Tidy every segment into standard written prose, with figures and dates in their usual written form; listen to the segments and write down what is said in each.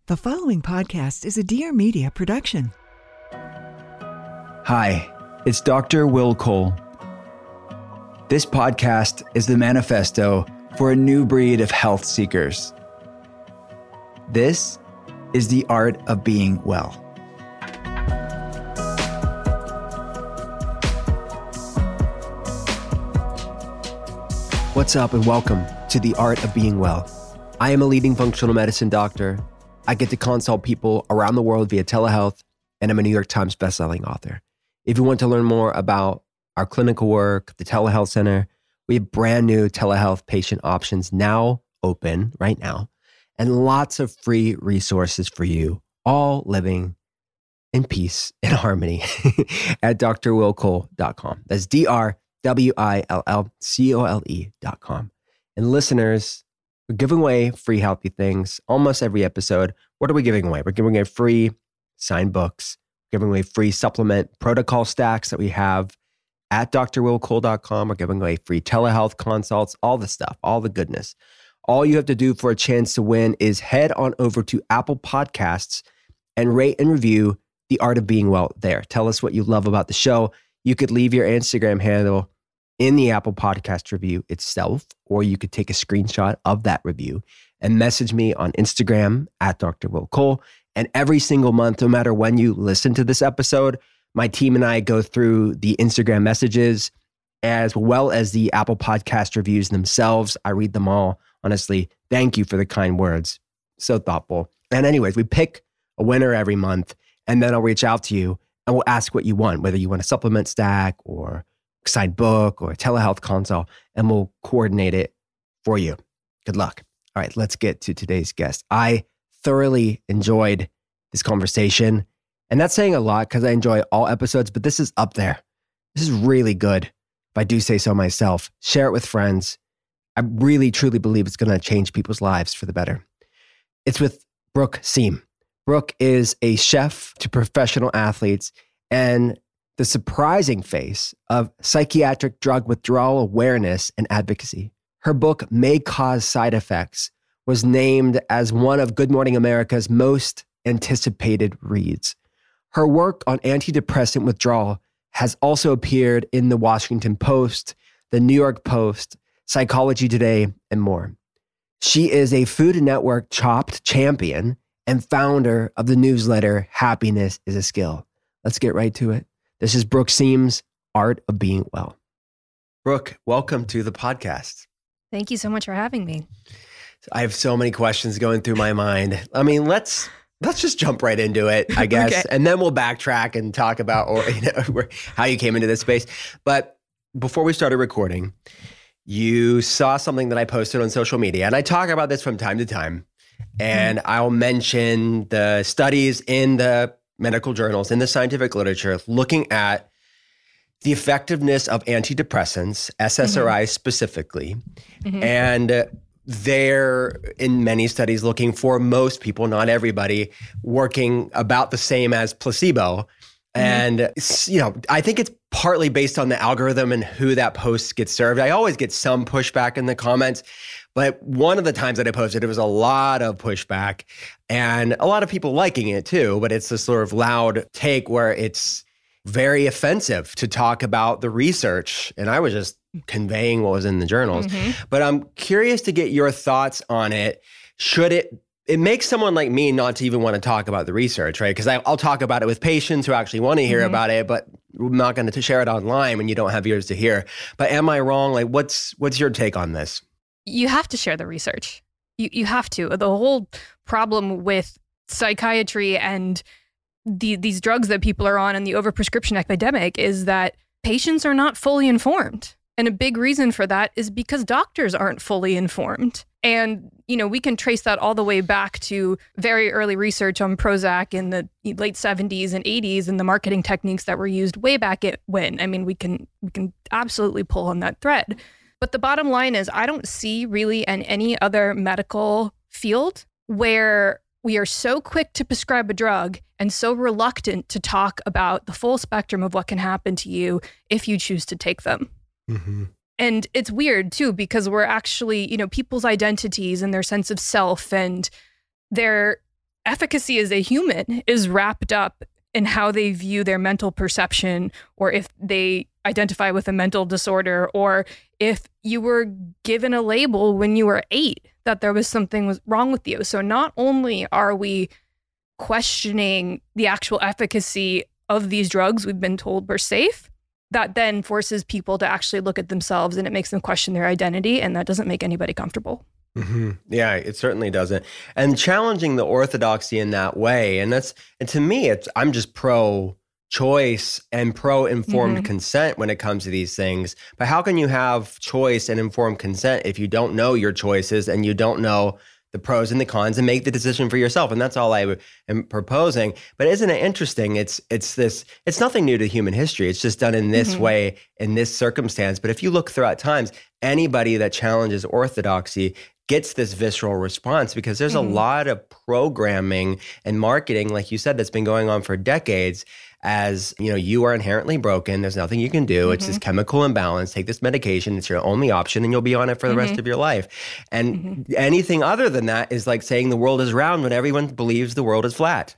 The following podcast is a Dear Media production. Hi, it's Dr. Will Cole. This podcast is the manifesto for a new breed of health seekers. This is the art of being well. What's up and welcome to the art of being well. I am a leading functional medicine doctor. I get to consult people around the world via telehealth, and I'm a New York Times bestselling author. If you want to learn more about our clinical work, the telehealth center, we have brand new telehealth patient options now open right now, and lots of free resources for you, all living in peace and harmony at drwillcole.com. That's drwillcole.com. And listeners, we're giving away free healthy things almost every episode. What are we giving away? We're giving away free signed books, giving away free supplement protocol stacks that we have at drwillcole.com. We're giving away free telehealth consults, all the stuff, all the goodness. All you have to do for a chance to win is head on over to Apple Podcasts and rate and review The Art of Being Well there. Tell us what you love about the show. You could leave your Instagram handle in the Apple Podcast review itself, or you could take a screenshot of that review and message me on Instagram at Dr. Will Cole. And every single month, no matter when you listen to this episode, my team and I go through the Instagram messages as well as the Apple Podcast reviews themselves. I read them all. Honestly, thank you for the kind words. So thoughtful. And anyways, we pick a winner every month, and then I'll reach out to you and we'll ask what you want, whether you want a supplement stack or signed book or a telehealth consult, and we'll coordinate it for you. Good luck. All right, let's get to today's guest. I thoroughly enjoyed this conversation, and that's saying a lot because I enjoy all episodes, but this is up there. This is really good, if I do say so myself. Share it with friends. I really, truly believe it's going to change people's lives for the better. It's with Brooke Seam. Brooke is a chef to professional athletes and the surprising face of psychiatric drug withdrawal awareness and advocacy. Her book, May Cause Side Effects, was named as one of Good Morning America's most anticipated reads. Her work on antidepressant withdrawal has also appeared in the Washington Post, the New York Post, Psychology Today, and more. She is a Food Network Chopped champion and founder of the newsletter, Happiness is a Skill. Let's get right to it. This is Brooke Seam's Art of Being Well. Brooke, welcome to the podcast. Thank you so much for having me. I have so many questions going through my mind. I mean, let's just jump right into it, I guess, okay. And then we'll backtrack and talk about how you came into this space. But before we started recording, you saw something that I posted on social media, and I talk about this from time to time, and I'll mention the studies in the medical journals, in the scientific literature, looking at the effectiveness of antidepressants, SSRIs specifically. And they're, in many studies, looking for most people, not everybody, working about the same as placebo. And, I think it's partly based on the algorithm and who that post gets served. I always get some pushback in the comments, but one of the times that I posted, it was a lot of pushback and a lot of people liking it too, but it's this sort of loud take where it's very offensive to talk about the research. And I was just conveying what was in the journals. But I'm curious to get your thoughts on it. Should it makes someone like me not to even want to talk about the research, right? Because I'll talk about it with patients who actually want to hear about it, but I'm not going to share it online when you don't have ears to hear. But am I wrong? Like, what's your take on this? You have to share the research. You have to. The whole problem with psychiatry and these drugs that people are on and the overprescription epidemic is that patients are not fully informed. And a big reason for that is because doctors aren't fully informed. And, we can trace that all the way back to very early research on Prozac in the late 70s and 80s and the marketing techniques that were used way back at when. I mean, we can absolutely pull on that thread. But the bottom line is I don't see really in any other medical field where we are so quick to prescribe a drug and so reluctant to talk about the full spectrum of what can happen to you if you choose to take them. And it's weird too, because we're actually, people's identities and their sense of self and their efficacy as a human is wrapped up in how they view their mental perception, or if they identify with a mental disorder, or if you were given a label when you were 8 that there was something was wrong with you. So not only are we questioning the actual efficacy of these drugs we've been told were safe, that then forces people to actually look at themselves, and it makes them question their identity, and that doesn't make anybody comfortable. Mm-hmm. Yeah, it certainly doesn't. And challenging the orthodoxy in that way, and to me, I'm just pro-choice and pro-informed consent when it comes to these things. But how can you have choice and informed consent if you don't know your choices and you don't know the pros and the cons and make the decision for yourself? And that's all I am proposing. But isn't it interesting? It's nothing new to human history. It's just done in this way, in this circumstance. But if you look throughout times, anybody that challenges orthodoxy gets this visceral response, because there's a lot of programming and marketing, like you said, that's been going on for decades. As you are inherently broken. There's nothing you can do. It's this chemical imbalance. Take this medication. It's your only option, and you'll be on it for the rest of your life. And anything other than that is like saying the world is round when everyone believes the world is flat.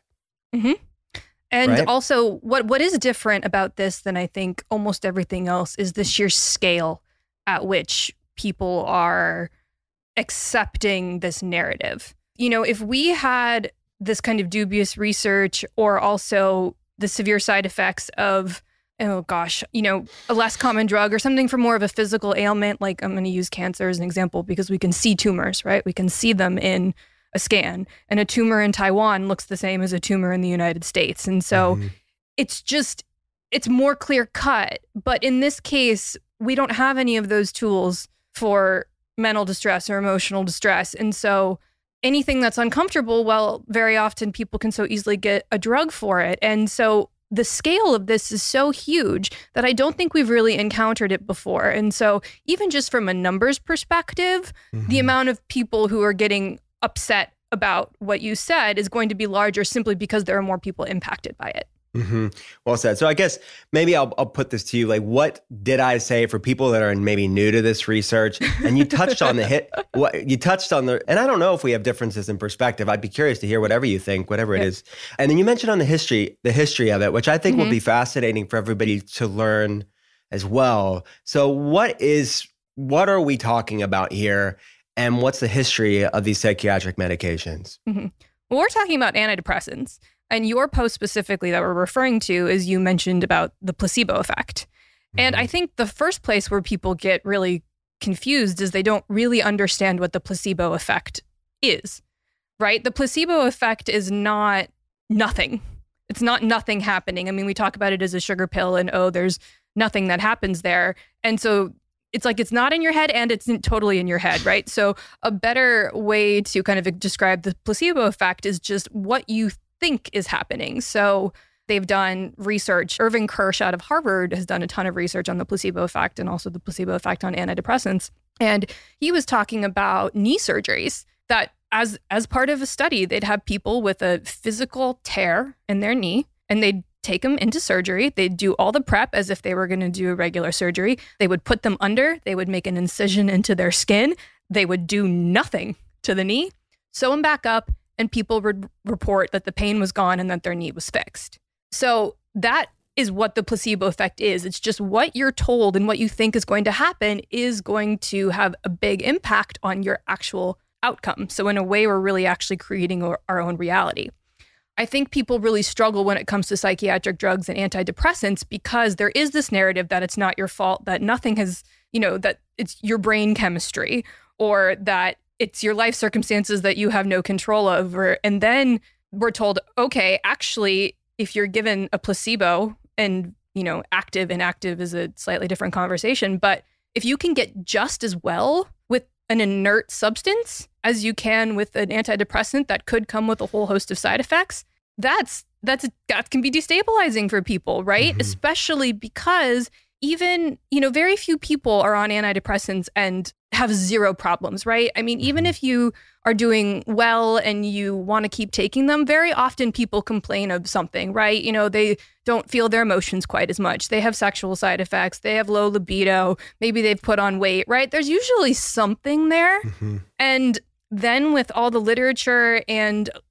And also, what is different about this than I think almost everything else is the sheer scale at which people are accepting this narrative. If we had this kind of dubious research, or also the severe side effects of, a less common drug or something for more of a physical ailment, like I'm going to use cancer as an example because we can see tumors, right? We can see them in a scan, and a tumor in Taiwan looks the same as a tumor in the United States. And so it's more clear cut. But in this case, we don't have any of those tools for mental distress or emotional distress. And so anything that's uncomfortable, well, very often people can so easily get a drug for it. And so the scale of this is so huge that I don't think we've really encountered it before. And so even just from a numbers perspective, the amount of people who are getting upset about what you said is going to be larger simply because there are more people impacted by it. Well said. So I guess maybe I'll put this to you. Like, what did I say for people that are maybe new to this research? And you touched on and I don't know if we have differences in perspective. I'd be curious to hear whatever you think, whatever it is. And then you mentioned on the history of it, which I think will be fascinating for everybody to learn as well. So what are we talking about here? And what's the history of these psychiatric medications? Well, we're talking about antidepressants. And your post specifically that we're referring to is you mentioned about the placebo effect. And I think the first place where people get really confused is they don't really understand what the placebo effect is, right? The placebo effect is not nothing. It's not nothing happening. I mean, we talk about it as a sugar pill and, there's nothing that happens there. And so it's like it's not in your head and it's totally in your head, right? So a better way to kind of describe the placebo effect is just what you think is happening. So they've done research. Irving Kirsch out of Harvard has done a ton of research on the placebo effect and also the placebo effect on antidepressants. And he was talking about knee surgeries that as part of a study, they'd have people with a physical tear in their knee and they'd take them into surgery. They'd do all the prep as if they were going to do a regular surgery. They would put them under. They would make an incision into their skin. They would do nothing to the knee, sew them back up, and people would report that the pain was gone and that their knee was fixed. So that is what the placebo effect is. It's just what you're told and what you think is going to happen is going to have a big impact on your actual outcome. So in a way, we're really actually creating our own reality. I think people really struggle when it comes to psychiatric drugs and antidepressants because there is this narrative that it's not your fault, that nothing has, that it's your brain chemistry, or that it's your life circumstances that you have no control over. And then we're told, okay, actually, if you're given a placebo and, active, inactive is a slightly different conversation. But if you can get just as well with an inert substance as you can with an antidepressant that could come with a whole host of side effects, that can be destabilizing for people, right? Especially because even, very few people are on antidepressants and have zero problems, right? I mean, even if you are doing well and you want to keep taking them, very often people complain of something, right? They don't feel their emotions quite as much. They have sexual side effects. They have low libido. Maybe they've put on weight, right? There's usually something there. And then with all the literature and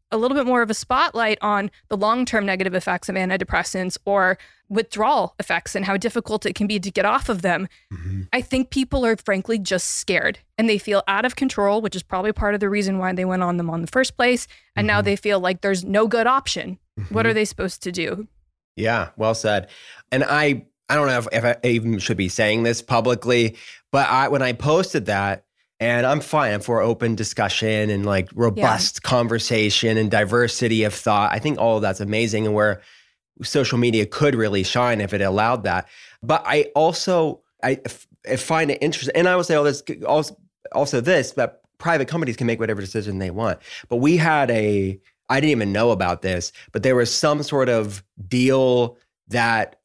a little bit more of a spotlight on the long-term negative effects of antidepressants or withdrawal effects and how difficult it can be to get off of them. I think people are frankly just scared and they feel out of control, which is probably part of the reason why they went on them in the first place. And now they feel like there's no good option. What are they supposed to do? Yeah, well said. And I don't know if I even should be saying this publicly, but when I posted that, and I'm fine. I'm for open discussion and like robust conversation and diversity of thought. I think all of that's amazing and where social media could really shine if it allowed that. But I also, I find it interesting. And I will say also this, that private companies can make whatever decision they want. But we had I didn't even know about this, but there was some sort of deal that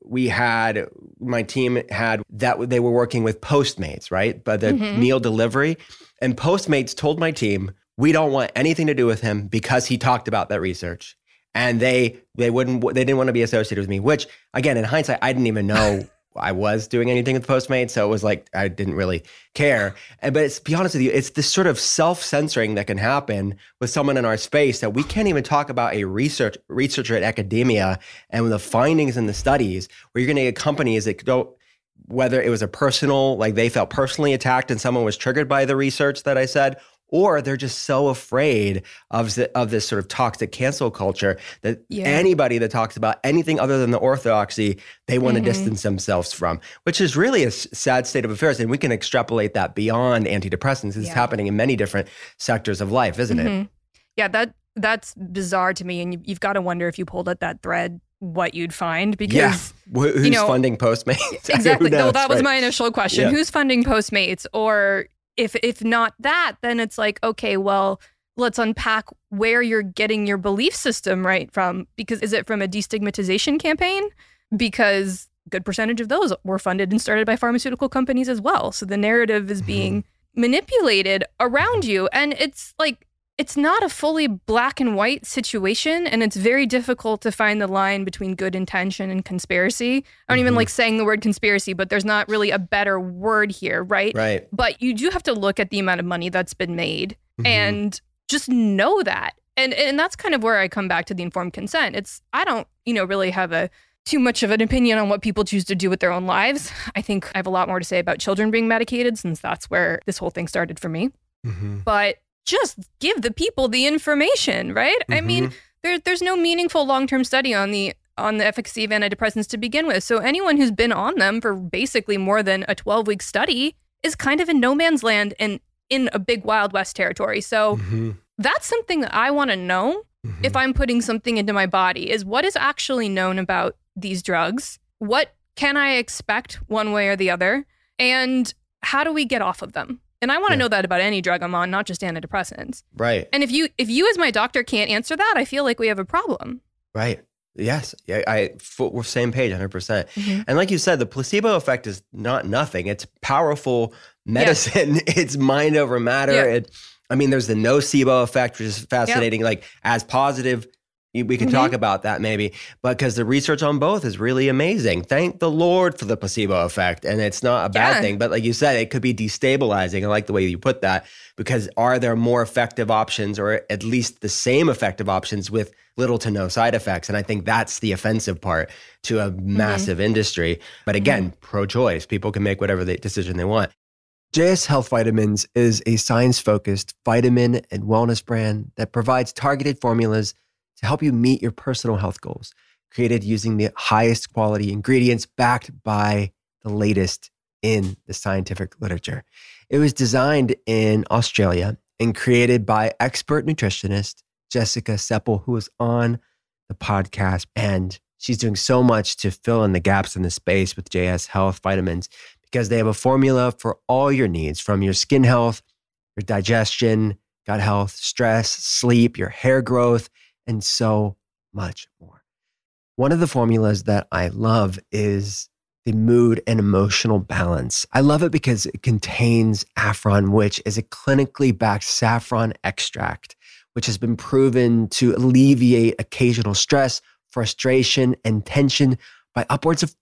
my team had, that they were working with Postmates, right? But the meal delivery, and Postmates told my team, we don't want anything to do with him because he talked about that research. And they didn't want to be associated with me, which again, in hindsight, I didn't even know I was doing anything with Postmates. So it was like, I didn't really care. But to be honest with you, it's this sort of self-censoring that can happen with someone in our space that we can't even talk about a researcher at academia and the findings in the studies where you're going to get companies that don't, whether it was a personal, like they felt personally attacked and someone was triggered by the research that I said, or they're just so afraid of this sort of toxic cancel culture that anybody that talks about anything other than the orthodoxy, they want to distance themselves from, which is really a sad state of affairs. And we can extrapolate that beyond antidepressants. It's happening in many different sectors of life, isn't it? Yeah, that's bizarre to me. And you've got to wonder if you pulled at that thread, what you'd find, because who's funding Postmates? Exactly. Well, that was my initial question. Who's funding Postmates? Or if not that, then it's like, okay, well, let's unpack where you're getting your belief system right from. Because is it from a destigmatization campaign? Because a good percentage of those were funded and started by pharmaceutical companies as well. So the narrative is being manipulated around you. And it's like, it's not a fully black and white situation, and it's very difficult to find the line between good intention and conspiracy. I don't even like saying the word conspiracy, but there's not really a better word here, right? Right. But you do have to look at the amount of money that's been made and just know that. And that's kind of where I come back to the informed consent. I don't, really have too much of an opinion on what people choose to do with their own lives. I think I have a lot more to say about children being medicated, since that's where this whole thing started for me. But just give the people the information, right? I mean, there's no meaningful long-term study on the efficacy of antidepressants to begin with. So anyone who's been on them for basically more than a 12-week study is kind of in no man's land and in a big Wild West territory. So that's something that I want to know if I'm putting something into my body, is what is actually known about these drugs? What can I expect one way or the other? And how do we get off of them? And I want to know that about any drug I'm on, not just antidepressants. Right. And if you as my doctor can't answer that, I feel like we have a problem. Right. Yes. We're same page, 100%. And like you said, the placebo effect is not nothing. It's powerful medicine. It's mind over matter. There's the nocebo effect, which is fascinating. Like as positive, we can talk about that maybe, but because the research on both is really amazing. Thank the Lord for the placebo effect. And it's not a bad thing, but like you said, it could be destabilizing. I like the way you put that, because are there more effective options, or at least the same effective options with little to no side effects? And I think that's the offensive part to a massive industry. But again, pro-choice, people can make whatever decision they want. JS Health Vitamins is a science-focused vitamin and wellness brand that provides targeted formulas to help you meet your personal health goals, created using the highest quality ingredients backed by the latest in the scientific literature. It was designed in Australia and created by expert nutritionist Jessica Seppel, who was on the podcast. And she's doing so much to fill in the gaps in the space with JS Health Vitamins, because they have a formula for all your needs, from your skin health, your digestion, gut health, stress, sleep, your hair growth, and so much more. One of the formulas that I love is the mood and emotional balance. I love it because it contains Affron, which is a clinically backed saffron extract, which has been proven to alleviate occasional stress, frustration, and tension by upwards of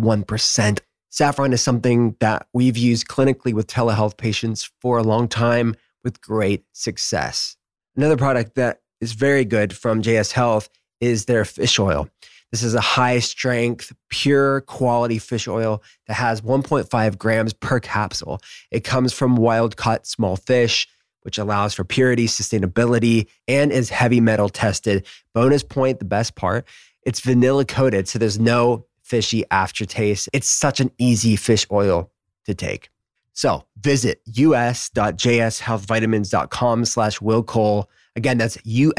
41%. Saffron is something that we've used clinically with telehealth patients for a long time with great success. Another product that is very good from JS Health is their fish oil. This is a high strength, pure quality fish oil that has 1.5 grams per capsule. It comes from wild caught small fish, which allows for purity, sustainability, and is heavy metal tested. Bonus point, the best part, it's vanilla coated, so there's no fishy aftertaste. It's such an easy fish oil to take. So visit us.jshealthvitamins.com/Will Cole. Again, that's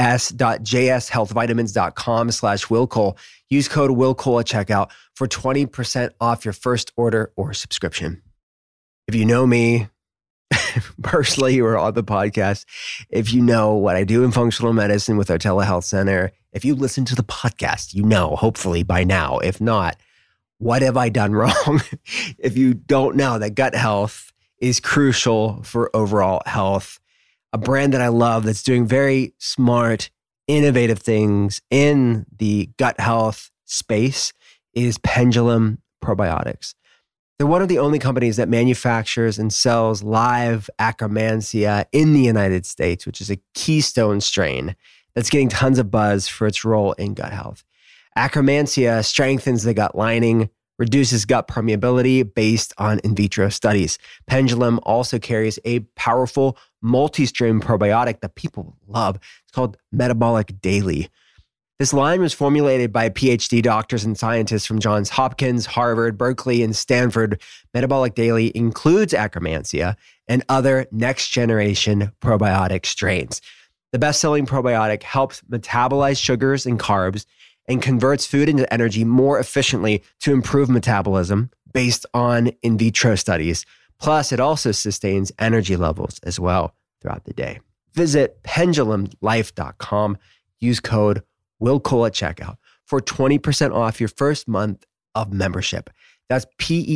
us.jshealthvitamins.com/Will Cole. Use code Will Cole at checkout for 20% off your first order or subscription. If you know me personally or on the podcast, if you know what I do in functional medicine with our telehealth center, if you listen to the podcast, you know, hopefully by now. If not, what have I done wrong? If you don't know that gut health is crucial for overall health, a brand that I love that's doing very smart, innovative things in the gut health space is Pendulum Probiotics. They're one of the only companies that manufactures and sells live Akkermansia in the United States, which is a keystone strain that's getting tons of buzz for its role in gut health. Akkermansia strengthens the gut lining, reduces gut permeability based on in vitro studies. Pendulum also carries a powerful multi-stream probiotic that people love. It's called Metabolic Daily. This line was formulated by PhD doctors and scientists from Johns Hopkins, Harvard, Berkeley, and Stanford. Metabolic Daily includes Akkermansia and other next-generation probiotic strains. The best-selling probiotic helps metabolize sugars and carbs and converts food into energy more efficiently to improve metabolism based on in vitro studies. Plus, it also sustains energy levels as well throughout the day. Visit pendulumlife.com. Use code Will Cole at checkout for 20% off your first month of membership. That's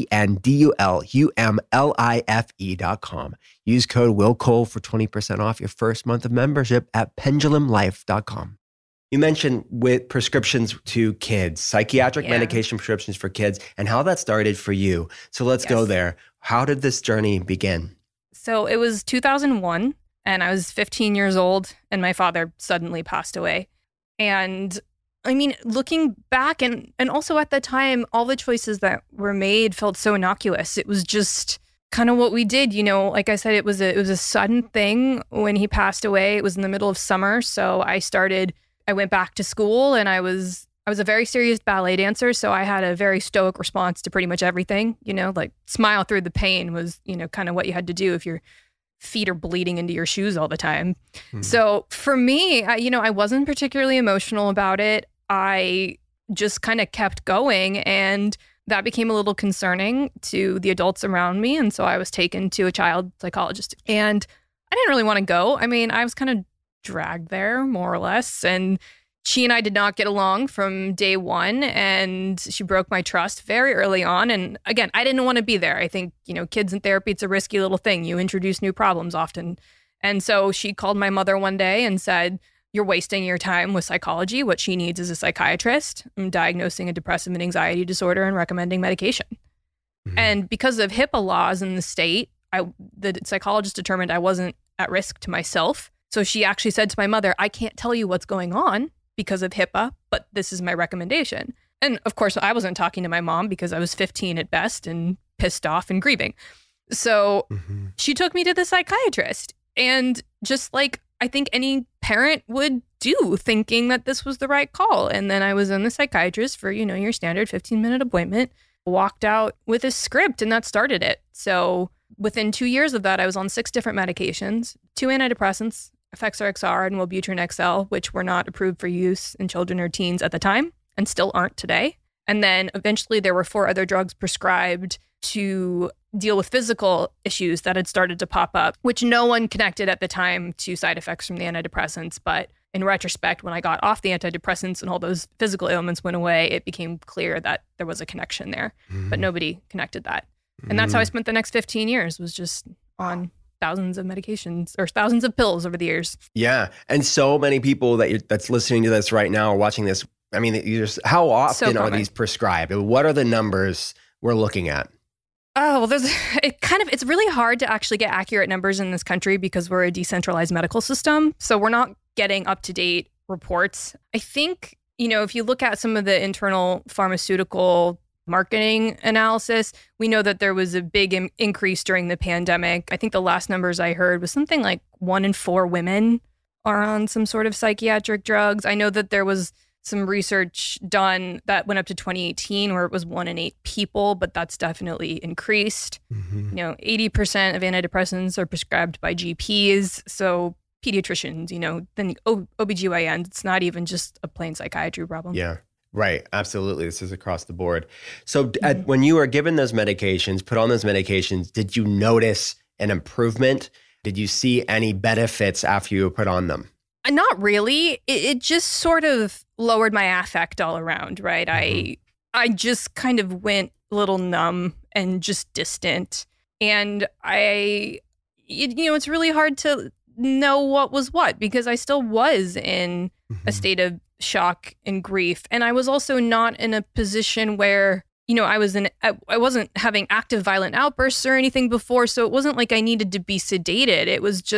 pendulumlife.com. Use code Will Cole for 20% off your first month of membership at pendulumlife.com. You mentioned with prescriptions to kids, psychiatric medication prescriptions for kids, and how that started for you. So let's go there. How did this journey begin? So it was 2001, and I was 15 years old, and my father suddenly passed away. And I mean, looking back and also at the time, all the choices that were made felt so innocuous. It was just kind of what we did, you know. Like I said, it was a sudden thing when he passed away. It was in the middle of summer, so I went back to school, and I was a very serious ballet dancer, so I had a very stoic response to pretty much everything, you know, like smile through the pain was, you know, kind of what you had to do if your feet are bleeding into your shoes all the time. So for me, I wasn't particularly emotional about it. I just kind of kept going, and that became a little concerning to the adults around me. And so I was taken to a child psychologist, and I didn't really want to go. I mean, I was kind of dragged there more or less. And she and I did not get along from day one, and she broke my trust very early on. And again, I didn't want to be there. I think, you know, kids in therapy, it's a risky little thing. You introduce new problems often. And so she called my mother one day and said, "You're wasting your time with psychology. What she needs is a psychiatrist. I'm diagnosing a depressive and anxiety disorder and recommending medication." And because of HIPAA laws in the state, the psychologist determined I wasn't at risk to myself. So she actually said to my mother, "I can't tell you what's going on because of HIPAA, but this is my recommendation." And of course, I wasn't talking to my mom because I was 15 at best and pissed off and grieving. So she took me to the psychiatrist. And just like I think any parent would do, thinking that this was the right call. And then I was in the psychiatrist for, you know, your standard 15-minute appointment, walked out with a script, and that started it. So within 2 years of that, I was on 6 different medications, 2 antidepressants, Effexor XR and Wellbutrin XL, which were not approved for use in children or teens at the time and still aren't today. And then eventually there were 4 other drugs prescribed to deal with physical issues that had started to pop up, which no one connected at the time to side effects from the antidepressants. But in retrospect, when I got off the antidepressants and all those physical ailments went away, it became clear that there was a connection there, but nobody connected that. And that's how I spent the next 15 years, was just on thousands of medications or thousands of pills over the years. Yeah. And so many people that's listening to this right now or watching this, I mean, how often are these prescribed? What are the numbers we're looking at? Oh, well, it's really hard to actually get accurate numbers in this country because we're a decentralized medical system. So we're not getting up-to-date reports. I think, if you look at some of the internal pharmaceutical marketing analysis, we know that there was a big increase during the pandemic. I think the last numbers I heard was something like 1 in 4 women are on some sort of psychiatric drugs. I know that there was some research done that went up to 2018 where it was 1 in 8 people, but that's definitely increased. 80% of antidepressants are prescribed by GPs. So pediatricians, then OBGYNs, it's not even just a plain psychiatry problem. Yeah, right. Absolutely. This is across the board. So when you were given those medications, put on those medications, did you notice an improvement? Did you see any benefits after you put on them? Not really. It just sort of lowered my affect all around, right? I just kind of went a little numb and just distant. And it's really hard to know what was what because I still was in a state of shock and grief. And I was also not in a position where, I wasn't having active violent outbursts or anything before. So it wasn't like I needed to be sedated. It was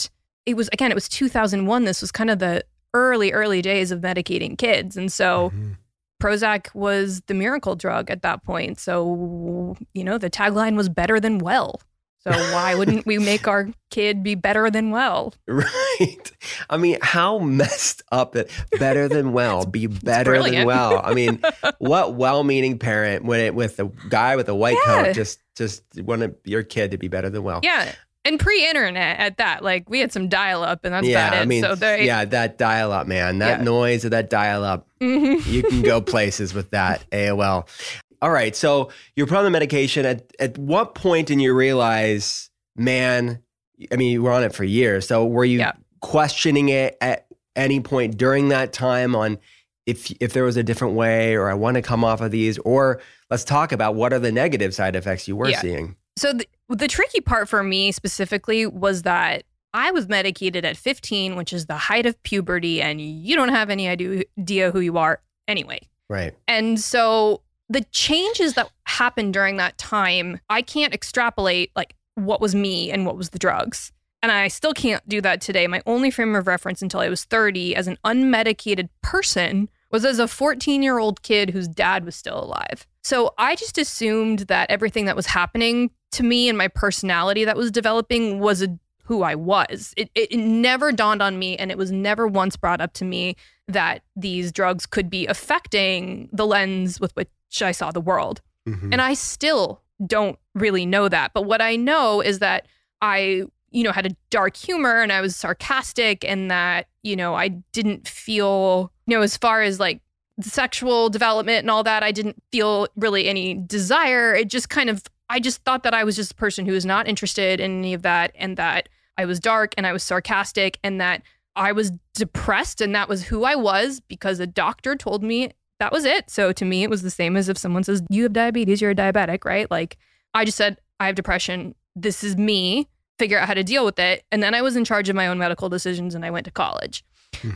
2001. This was kind of the early days of medicating kids. And so Prozac was the miracle drug at that point. So, the tagline was better than well. So why wouldn't we make our kid be better than well? Right. I mean, how messed up it better than well, be better than well. I mean, what well-meaning parent with a guy with a white coat just wanted your kid to be better than well. Yeah. And pre-internet at that, like we had some dial-up and that's about it. I mean, that dial-up, man, that noise of that dial-up, you can go places with that AOL. All right, so you're put on the medication. At what point did you realize, man, I mean, you were on it for years. So were you questioning it at any point during that time on if there was a different way or I want to come off of these? Or let's talk about what are the negative side effects you were seeing? So the tricky part for me specifically was that I was medicated at 15, which is the height of puberty, and you don't have any idea who you are anyway. Right. And so the changes that happened during that time, I can't extrapolate like what was me and what was the drugs. And I still can't do that today. My only frame of reference until I was 30 as an unmedicated person was as a 14-year-old kid whose dad was still alive. So I just assumed that everything that was happening to me and my personality that was developing was who I was. It never dawned on me, and it was never once brought up to me that these drugs could be affecting the lens with which I saw the world. And I still don't really know that. But what I know is that I, had a dark humor and I was sarcastic, and that, I didn't feel, as far as like sexual development and all that, I didn't feel really any desire. It just I just thought that I was just a person who was not interested in any of that, and that I was dark and I was sarcastic and that I was depressed, and that was who I was because a doctor told me that was it. So to me, it was the same as if someone says, you have diabetes, you're a diabetic, right? Like I just said, I have depression. This is me. Figure out how to deal with it. And then I was in charge of my own medical decisions and I went to college.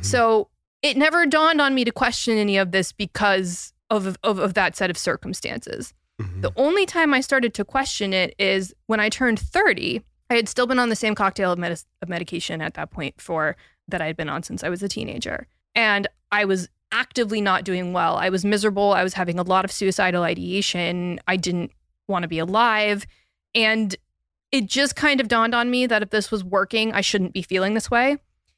So it never dawned on me to question any of this because of that set of circumstances. The only time I started to question it is when I turned 30. I had still been on the same cocktail of medication at that point that I had been on since I was a teenager. And I was actively not doing well. I was miserable. I was having a lot of suicidal ideation. I didn't want to be alive. And it just kind of dawned on me that if this was working, I shouldn't be feeling this way.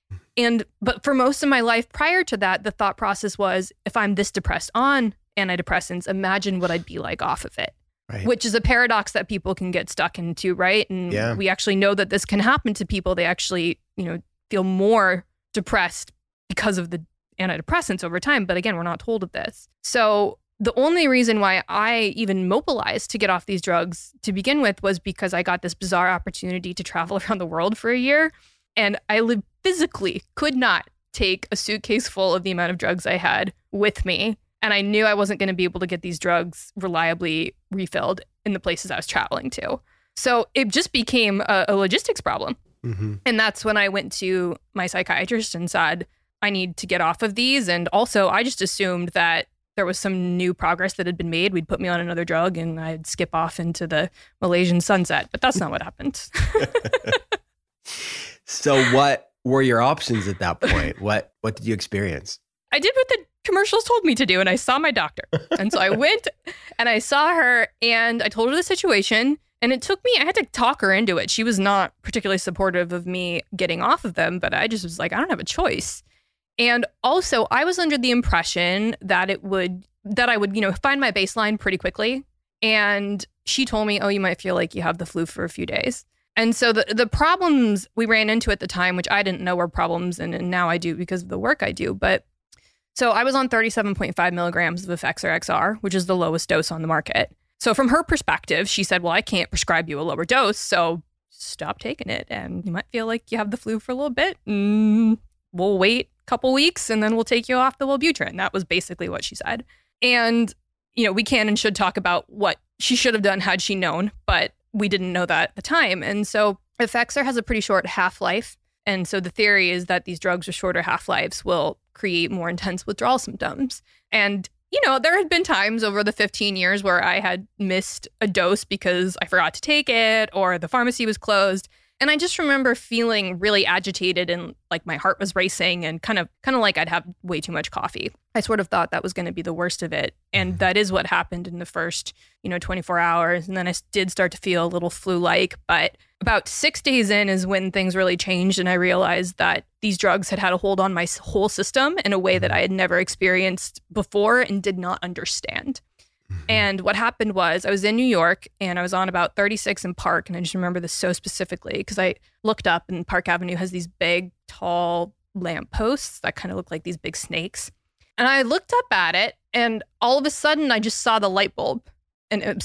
But for most of my life prior to that, the thought process was, if I'm this depressed on antidepressants, imagine what I'd be like off of it. Right. Which is a paradox that people can get stuck into, right? And we actually know that this can happen to people. They actually, feel more depressed because of the antidepressants over time. But again, we're not told of this. So the only reason why I even mobilized to get off these drugs to begin with was because I got this bizarre opportunity to travel around the world for a year. And I physically could not take a suitcase full of the amount of drugs I had with me. And I knew I wasn't going to be able to get these drugs reliably refilled in the places I was traveling to. So it just became a logistics problem. And that's when I went to my psychiatrist and said, I need to get off of these. And also, I just assumed that there was some new progress that had been made, we'd put me on another drug and I'd skip off into the Malaysian sunset. But that's not what happened. So what were your options at that point? What did you experience? I did what the commercials told me to do, and I saw my doctor. And so I went and I saw her and I told her the situation. And it took me, I had to talk her into it. She was not particularly supportive of me getting off of them, but I just was like, I don't have a choice. And also, I was under the impression that I would, find my baseline pretty quickly. And she told me, oh, you might feel like you have the flu for a few days. And so the problems we ran into at the time, which I didn't know were problems, and now I do because of the work I do. But so I was on 37.5 milligrams of Effexor XR, which is the lowest dose on the market. So from her perspective, she said, well, I can't prescribe you a lower dose, so stop taking it. And you might feel like you have the flu for a little bit. We'll wait a couple weeks and then we'll take you off the Wellbutrin. That was basically what she said. And, we can and should talk about what she should have done had she known, but we didn't know that at the time. And so Effexor has a pretty short half-life. And so the theory is that these drugs with shorter half-lives will create more intense withdrawal symptoms. And there had been times over the 15 years where I had missed a dose because I forgot to take it or the pharmacy was closed. And I just remember feeling really agitated and like my heart was racing and kind of like I'd have way too much coffee. I sort of thought that was going to be the worst of it. And that is what happened in the first, 24 hours. And then I did start to feel a little flu-like. But about 6 days in is when things really changed. And I realized that these drugs had a hold on my whole system in a way that I had never experienced before and did not understand. And what happened was I was in New York and I was on about 36 in Park. And I just remember this so specifically because I looked up and Park Avenue has these big, tall lamp posts that kind of look like these big snakes. And I looked up at it and all of a sudden I just saw the light bulb. And it was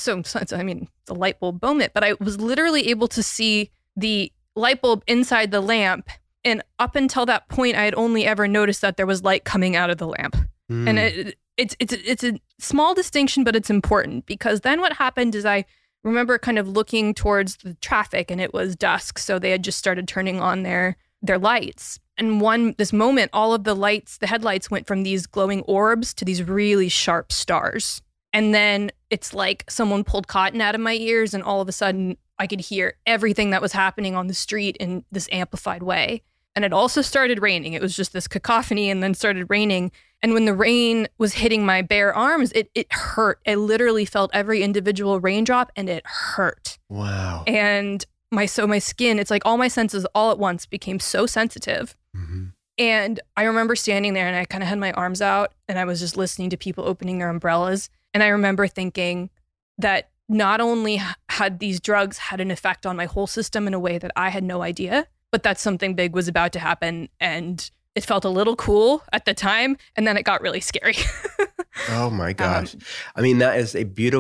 the light bulb moment, but I was literally able to see the light bulb inside the lamp. And up until that point, I had only ever noticed that there was light coming out of the lamp. And it's a small distinction, but it's important because then what happened is I remember kind of looking towards the traffic and it was dusk. So they had just started turning on their lights. And this moment, all of the headlights went from these glowing orbs to these really sharp stars. And then it's like someone pulled cotton out of my ears and all of a sudden I could hear everything that was happening on the street in this amplified way. And it also started raining. It was just this cacophony and then started raining. And when the rain was hitting my bare arms, it hurt. I literally felt every individual raindrop and it hurt. Wow. And my skin, it's like all my senses all at once became so sensitive. Mm-hmm. And I remember standing there and I kind of had my arms out and I was just listening to people opening their umbrellas. And I remember thinking that not only had these drugs had an effect on my whole system in a way that I had no idea, but that something big was about to happen. And it felt a little cool at the time. And then it got really scary. Oh my gosh. That is a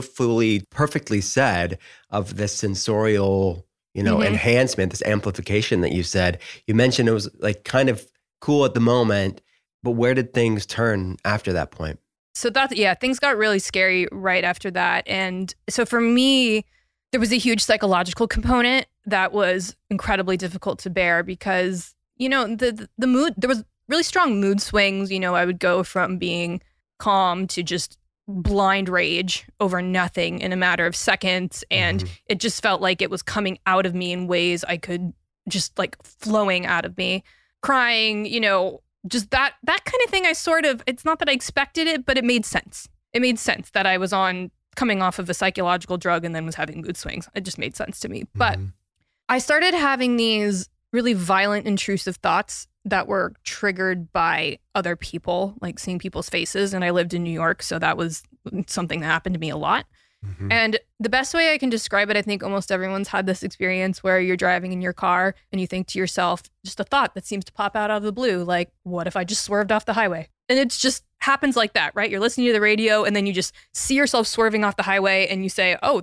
perfectly said of this sensorial, enhancement, this amplification that you said. You mentioned it was like kind of cool at the moment, but where did things turn after that point? So things got really scary right after that. And so for me, there was a huge psychological component that was incredibly difficult to bear because, the mood, there was really strong mood swings. I would go from being calm to just blind rage over nothing in a matter of seconds. And it just felt like it was coming out of me in ways I could just like flowing out of me, crying, just that kind of thing. It's not that I expected it, but it made sense. It made sense that I was coming off of a psychological drug and then was having mood swings. It just made sense to me. But I started having these really violent, intrusive thoughts that were triggered by other people, like seeing people's faces. And I lived in New York, so that was something that happened to me a lot. And the best way I can describe it, I think almost everyone's had this experience where you're driving in your car and you think to yourself, just a thought that seems to pop out of the blue, like, what if I just swerved off the highway? And it just happens like that, right? You're listening to the radio and then you just see yourself swerving off the highway and you say, oh,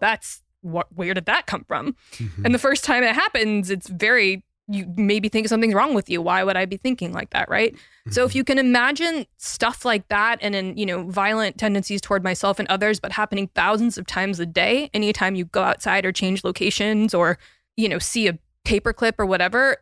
where did that come from? And the first time it happens, you maybe think something's wrong with you. Why would I be thinking like that, right? So if you can imagine stuff like that and then, violent tendencies toward myself and others, but happening thousands of times a day, anytime you go outside or change locations or, see a paperclip or whatever,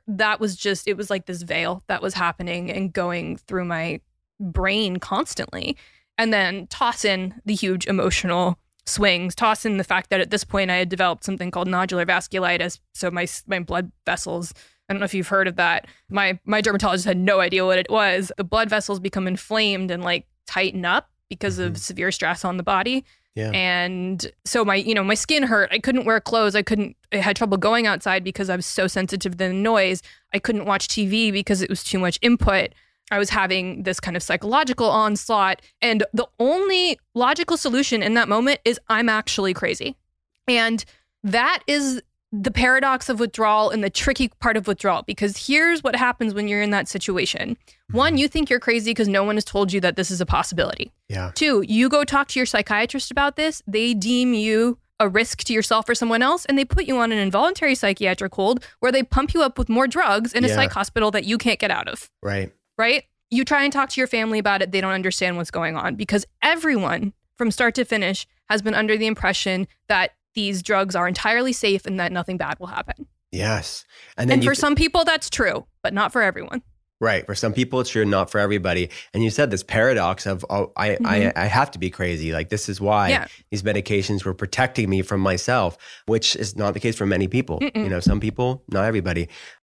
it was like this veil that was happening and going through my brain constantly. and then toss in the huge emotional swings, toss in the fact that at this point I had developed something called nodular vasculitis. So my blood vessels, I don't know if you've heard of that. My dermatologist had no idea what it was. The blood vessels become inflamed and like tighten up because of severe stress on the body. Yeah. And so my skin hurt. I couldn't wear clothes. I had trouble going outside because I was so sensitive to the noise. I couldn't watch TV because it was too much input. I was having this kind of psychological onslaught. And the only logical solution in that moment is I'm actually crazy. And that is the paradox of withdrawal and the tricky part of withdrawal, because here's what happens when you're in that situation. One, you think you're crazy because no one has told you that this is a possibility. Yeah. Two, you go talk to your psychiatrist about this. They deem you a risk to yourself or someone else, and they put you on an involuntary psychiatric hold where they pump you up with more drugs in a psych hospital that you can't get out of. Right. Right? You try and talk to your family about it. They don't understand what's going on because everyone from start to finish has been under the impression that these drugs are entirely safe and that nothing bad will happen. Yes. And for some people, that's true, but not for everyone. Right. For some people, it's true, not for everybody. And you said this paradox of, I have to be crazy. Like, this is why these medications were protecting me from myself, which is not the case for many people. Mm-mm. You know, some people, not everybody.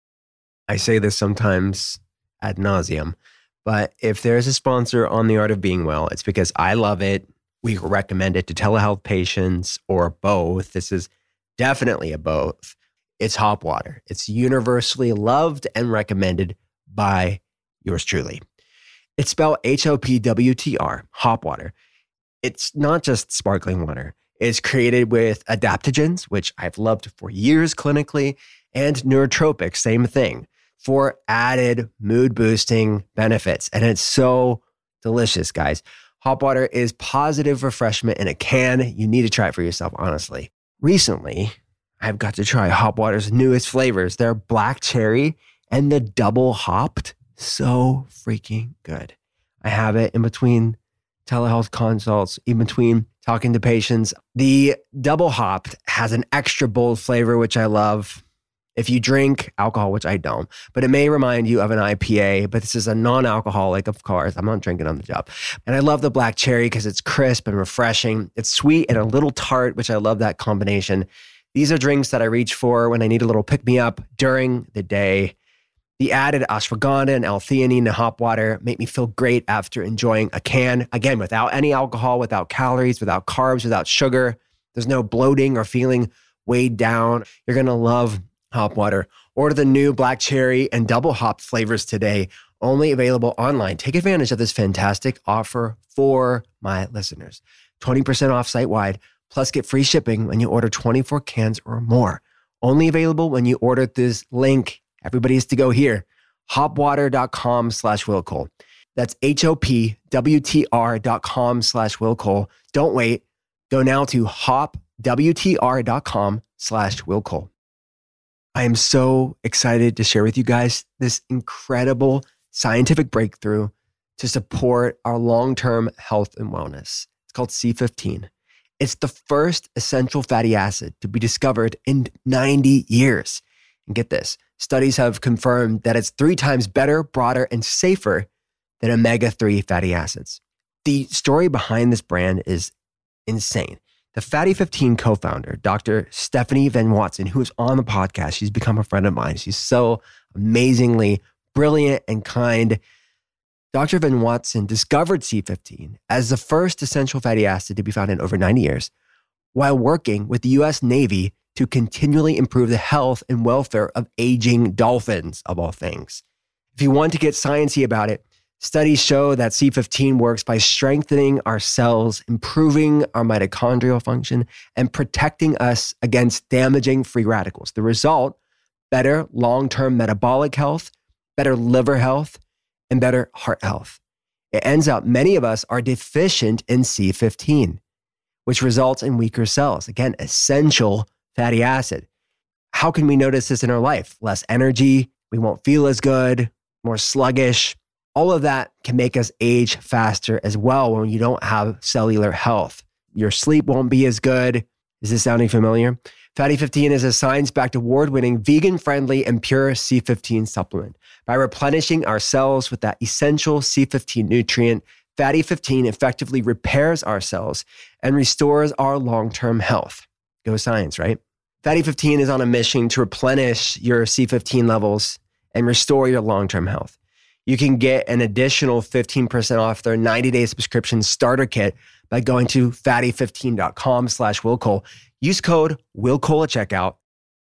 I say this sometimes ad nauseum, but if there's a sponsor on The Art of Being Well, it's because I love it. We recommend it to telehealth patients or both. This is definitely a both. It's Hop Water. It's universally loved and recommended by yours truly. It's spelled HOPWTR, Hop Water. It's not just sparkling water. It's created with adaptogens, which I've loved for years clinically, and neurotropics, same thing, for added mood-boosting benefits. And it's so delicious, guys. Hop Water is positive refreshment in a can. You need to try it for yourself, honestly. Recently, I've got to try Hop Water's newest flavors. They're black cherry and the double hopped. So freaking good. I have it in between telehealth consults, in between talking to patients. The double hopped has an extra bold flavor, which I love. If you drink alcohol, which I don't, but it may remind you of an IPA, but this is a non-alcoholic, of course. I'm not drinking on the job. And I love the black cherry because it's crisp and refreshing. It's sweet and a little tart, which I love that combination. These are drinks that I reach for when I need a little pick-me-up during the day. The added ashwagandha and L-theanine in Hop Water make me feel great after enjoying a can. Again, without any alcohol, without calories, without carbs, without sugar. There's no bloating or feeling weighed down. You're going to love Hop Water. Order the new black cherry and double hop flavors today, only available online. Take advantage of this fantastic offer for my listeners. 20% off site-wide, plus get free shipping when you order 24 cans or more. Only available when you order this link. Everybody has to go here. hopwater.com/willcole. That's HOPWTR.com/willcole. Don't wait. Go now to hopwtr.com/willcole. I am so excited to share with you guys this incredible scientific breakthrough to support our long-term health and wellness. It's called C15. It's the first essential fatty acid to be discovered in 90 years. And get this, studies have confirmed that it's 3 times better, broader, and safer than omega-3 fatty acids. The story behind this brand is insane. The Fatty 15 co-founder, Dr. Stephanie Van Watson, who is on the podcast, she's become a friend of mine. She's so amazingly brilliant and kind. Dr. Van Watson discovered C15 as the first essential fatty acid to be found in over 90 years while working with the U.S. Navy to continually improve the health and welfare of aging dolphins, of all things. If you want to get sciencey about it, studies show that C15 works by strengthening our cells, improving our mitochondrial function, and protecting us against damaging free radicals. The result, better long-term metabolic health, better liver health, and better heart health. It ends up many of us are deficient in C15, which results in weaker cells. Again, essential fatty acid. How can we notice this in our life? Less energy, we won't feel as good, more sluggish. All of that can make us age faster as well when you don't have cellular health. Your sleep won't be as good. Is this sounding familiar? Fatty 15 is a science-backed, award-winning, vegan-friendly, and pure C15 supplement. By replenishing our cells with that essential C15 nutrient, Fatty 15 effectively repairs our cells and restores our long-term health. Go science, right? Fatty 15 is on a mission to replenish your C15 levels and restore your long-term health. You can get an additional 15% off their 90-day subscription starter kit by going to fatty15.com/willcole. Use code willcole at checkout.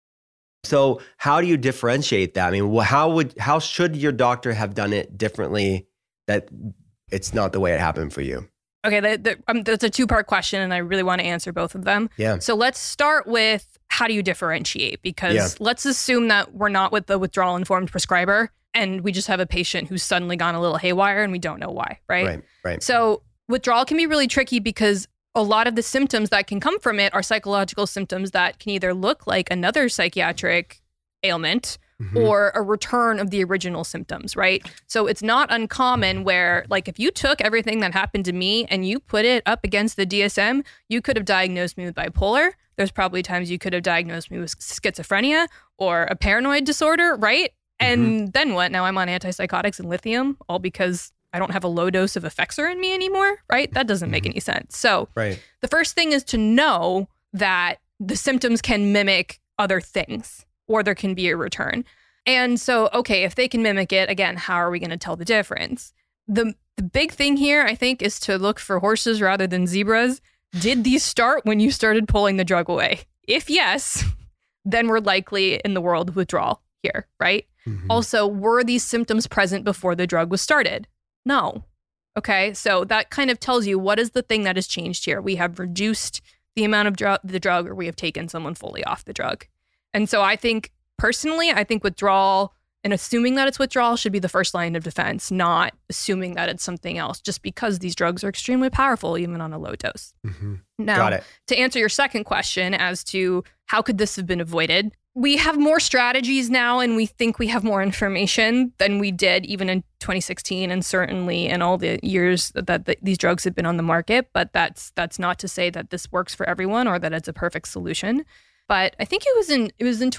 So how do you differentiate that? I mean, how should your doctor have done it differently that it's not the way it happened for you? Okay, that's a two-part question, and I really want to answer both of them. Yeah. So let's start with how do you differentiate? Because let's assume that we're not with the withdrawal-informed prescriber, and we just have a patient who's suddenly gone a little haywire, and we don't know why, right? Right. So withdrawal can be really tricky because a lot of the symptoms that can come from it are psychological symptoms that can either look like another psychiatric ailment or a return of the original symptoms, right? So it's not uncommon where, like, if you took everything that happened to me and you put it up against the DSM, you could have diagnosed me with bipolar. There's probably times you could have diagnosed me with schizophrenia or a paranoid disorder, right? And then what? Now I'm on antipsychotics and lithium, all because I don't have a low dose of Effexor in me anymore, right? That doesn't make any sense. So the first thing is to know that the symptoms can mimic other things, or there can be a return. And so, okay, if they can mimic it, again, how are we going to tell the difference? The big thing here, I think, is to look for horses rather than zebras. Did these start when you started pulling the drug away? If yes, then we're likely in the world of withdrawal here, right? Also, were these symptoms present before the drug was started? No. Okay, so that kind of tells you what is the thing that has changed here. We have reduced the amount of the drug, or we have taken someone fully off the drug. And so I think, personally, withdrawal and assuming that it's withdrawal should be the first line of defense, not assuming that it's something else, just because these drugs are extremely powerful, even on a low dose. Now, to answer your second question as to how could this have been avoided, we have more strategies now, and we think we have more information than we did even in 2016, and certainly in all the years that these drugs have been on the market. But that's not to say that this works for everyone or that it's a perfect solution. But I think it was in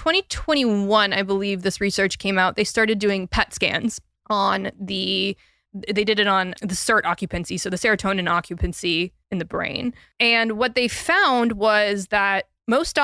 2021, I believe, this research came out. They started doing PET scans they did it on the SERT occupancy, so the serotonin occupancy in the brain. And what they found was that most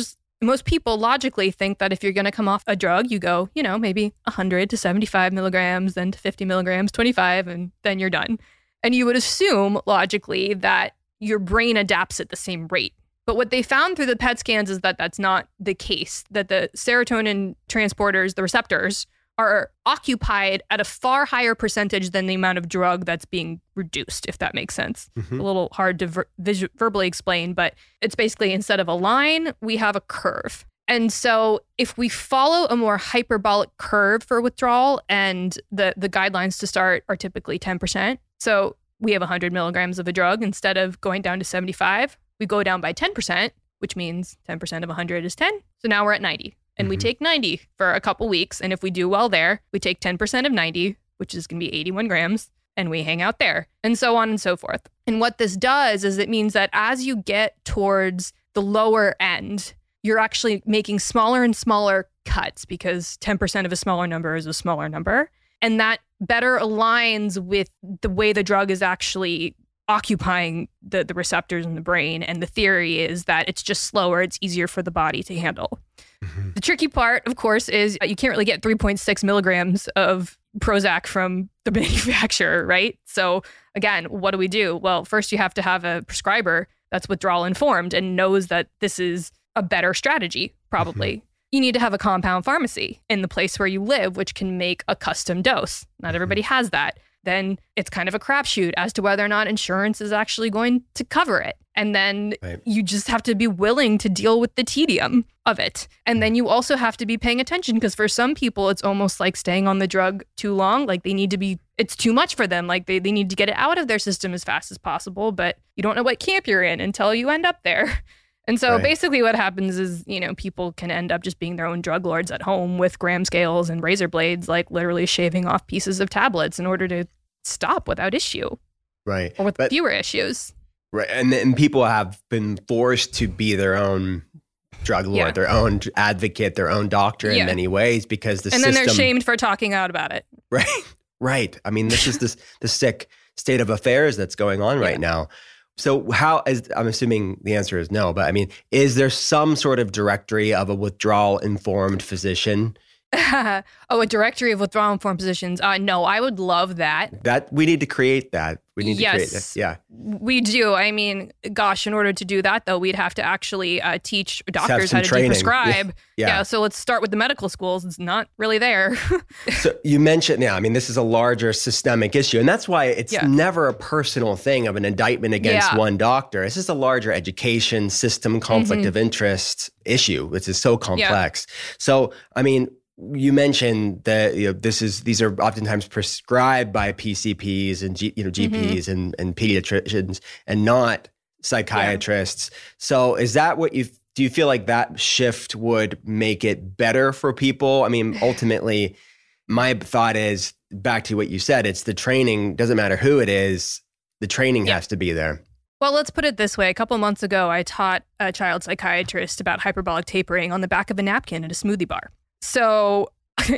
people logically think that if you're going to come off a drug, you go, maybe 100 to 75 milligrams, then to 50 milligrams, 25, and then you're done. And you would assume logically that your brain adapts at the same rate. But what they found through the PET scans is that that's not the case, that the serotonin transporters, the receptors, are occupied at a far higher percentage than the amount of drug that's being reduced, if that makes sense. A little hard to verbally explain, but it's basically, instead of a line, we have a curve. And so if we follow a more hyperbolic curve for withdrawal, and the guidelines to start are typically 10%. So we have 100 milligrams of a drug. Instead of going down to 75, we go down by 10%, which means 10% of 100 is 10. So now we're at 90. And we take 90 for a couple weeks. And if we do well there, we take 10% of 90, which is going to be 81 grams, and we hang out there, and so on and so forth. And what this does is it means that as you get towards the lower end, you're actually making smaller and smaller cuts, because 10% of a smaller number is a smaller number. And that better aligns with the way the drug is actually occupying the receptors in the brain. And the theory is that it's just slower, it's easier for the body to handle. The tricky part, of course, is you can't really get 3.6 milligrams of Prozac from the manufacturer, right? So again, what do? Well, first you have to have a prescriber that's withdrawal informed and knows that this is a better strategy, probably. You need to have a compound pharmacy in the place where you live, which can make a custom dose. Not everybody has that. Then it's kind of a crapshoot as to whether or not insurance is actually going to cover it. And then you just have to be willing to deal with the tedium of it. And then you also have to be paying attention, because for some people, it's almost like staying on the drug too long. Like it's too much for them. Like they need to get it out of their system as fast as possible, but you don't know what camp you're in until you end up there. And so basically what happens is, people can end up just being their own drug lords at home with gram scales and razor blades, like literally shaving off pieces of tablets in order to stop without issue. Right. Or with fewer issues. Right. And people have been forced to be their own drug lord, their own advocate, their own doctor in many ways, because the system... And then they're shamed for talking out about it. Right. I mean, this is the sick state of affairs that's going on right now. So I'm assuming the answer is no, but I mean, is there some sort of directory of a withdrawal-informed physician? A directory of withdrawal-informed physicians? No, I would love that. That we need to create that. We need to create that. Yeah, we do. I mean, gosh, in order to do that, though, we'd have to actually teach doctors how to training. prescribe. Yeah. So let's start with the medical schools. It's not really there. So you mentioned, I mean, this is a larger systemic issue, and that's why it's never a personal thing of an indictment against one doctor. It's just a larger education system conflict of interest issue, which is so complex. So, I mean, you mentioned that these are oftentimes prescribed by PCPs and GPs and pediatricians and not psychiatrists. So is that what do you feel like that shift would make it better for people? I mean, ultimately, my thought is back to what you said. It's the training. Doesn't matter who it is. The training has to be there. Well, let's put it this way. A couple months ago, I taught a child psychiatrist about hyperbolic tapering on the back of a napkin at a smoothie bar. So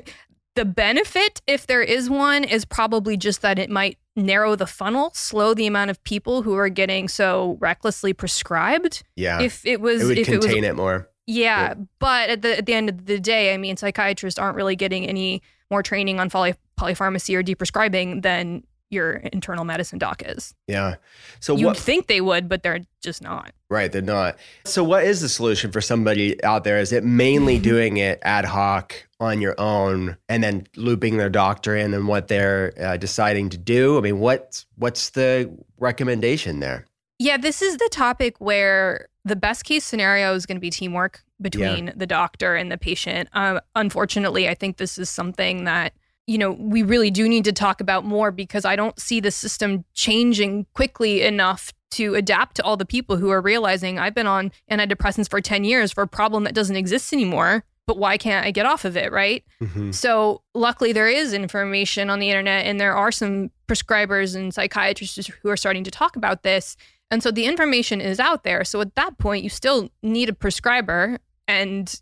the benefit, if there is one, is probably just that it might narrow the funnel, slow the amount of people who are getting so recklessly prescribed. Yeah. It would contain it more. Yeah. But at the end of the day, I mean, psychiatrists aren't really getting any more training on polypharmacy or deprescribing than your internal medicine doc is. Yeah. So you'd think they would, but they're just not. Right, they're not. So what is the solution for somebody out there? Is it mainly doing it ad hoc on your own and then looping their doctor in and what they're deciding to do? I mean, what's the recommendation there? Yeah, this is the topic where the best case scenario is going to be teamwork between the doctor and the patient. Unfortunately, I think this is something that we really do need to talk about more because I don't see the system changing quickly enough to adapt to all the people who are realizing I've been on antidepressants for 10 years for a problem that doesn't exist anymore, but why can't I get off of it, right? Mm-hmm. So luckily there is information on the internet and there are some prescribers and psychiatrists who are starting to talk about this. And so the information is out there. So at that point, you still need a prescriber and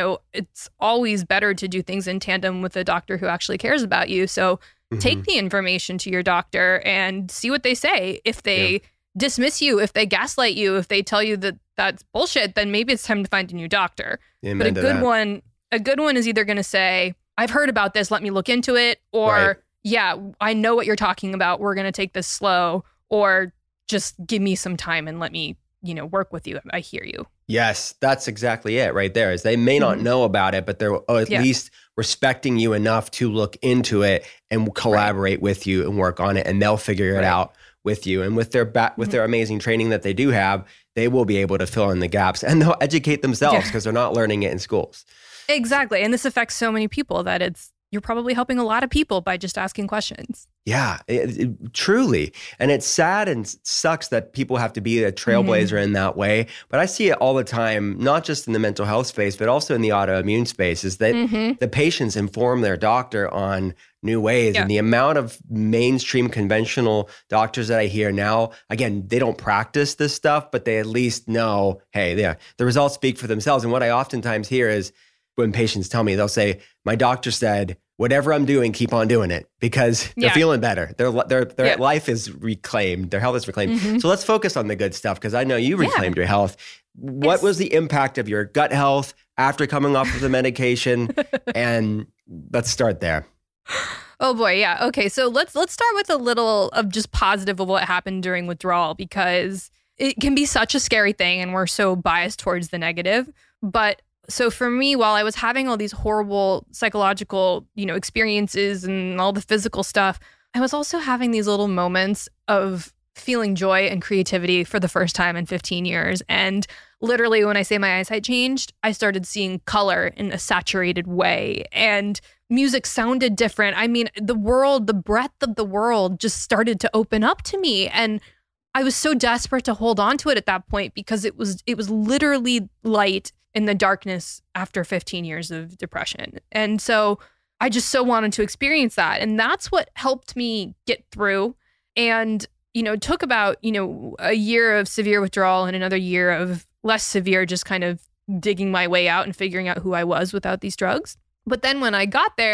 it's always better to do things in tandem with a doctor who actually cares about you. So take the information to your doctor and see what they say. If they dismiss you, if they gaslight you, if they tell you that that's bullshit, then maybe it's time to find a new doctor. But a good one is either going to say, I've heard about this, let me look into it. Or, I know what you're talking about. We're going to take this slow. Or just give me some time and let me, work with you. I hear you. Yes, that's exactly it right there. Is they may not know about it, but they're at least respecting you enough to look into it and collaborate with you and work on it, and they'll figure it out with you. And with their amazing training that they do have, they will be able to fill in the gaps and they'll educate themselves because they're not learning it in schools. Exactly. And this affects so many people that you're probably helping a lot of people by just asking questions. Yeah, truly. And it's sad and sucks that people have to be a trailblazer in that way. But I see it all the time, not just in the mental health space, but also in the autoimmune space, is that the patients inform their doctor on new ways. Yeah. And the amount of mainstream conventional doctors that I hear now, again, they don't practice this stuff, but they at least know, hey, the results speak for themselves. And what I oftentimes hear is, when patients tell me, they'll say, my doctor said, whatever I'm doing, keep on doing it because they're feeling better. Their life is reclaimed. Their health is reclaimed. So let's focus on the good stuff because I know you reclaimed your health. What was the impact of your gut health after coming off of the medication? And let's start there. Oh boy, yeah. Okay, so let's start with a little of just positive of what happened during withdrawal because it can be such a scary thing and we're so biased towards the negative. But so for me, while I was having all these horrible psychological, experiences and all the physical stuff, I was also having these little moments of feeling joy and creativity for the first time in 15 years. And literally when I say my eyesight changed, I started seeing color in a saturated way and music sounded different. I mean, the breadth of the world just started to open up to me. And I was so desperate to hold on to it at that point because it was literally light in the darkness after 15 years of depression. And so I just so wanted to experience that. And that's what helped me get through. And, it took about, a year of severe withdrawal and another year of less severe, just kind of digging my way out and figuring out who I was without these drugs. But then when I got there,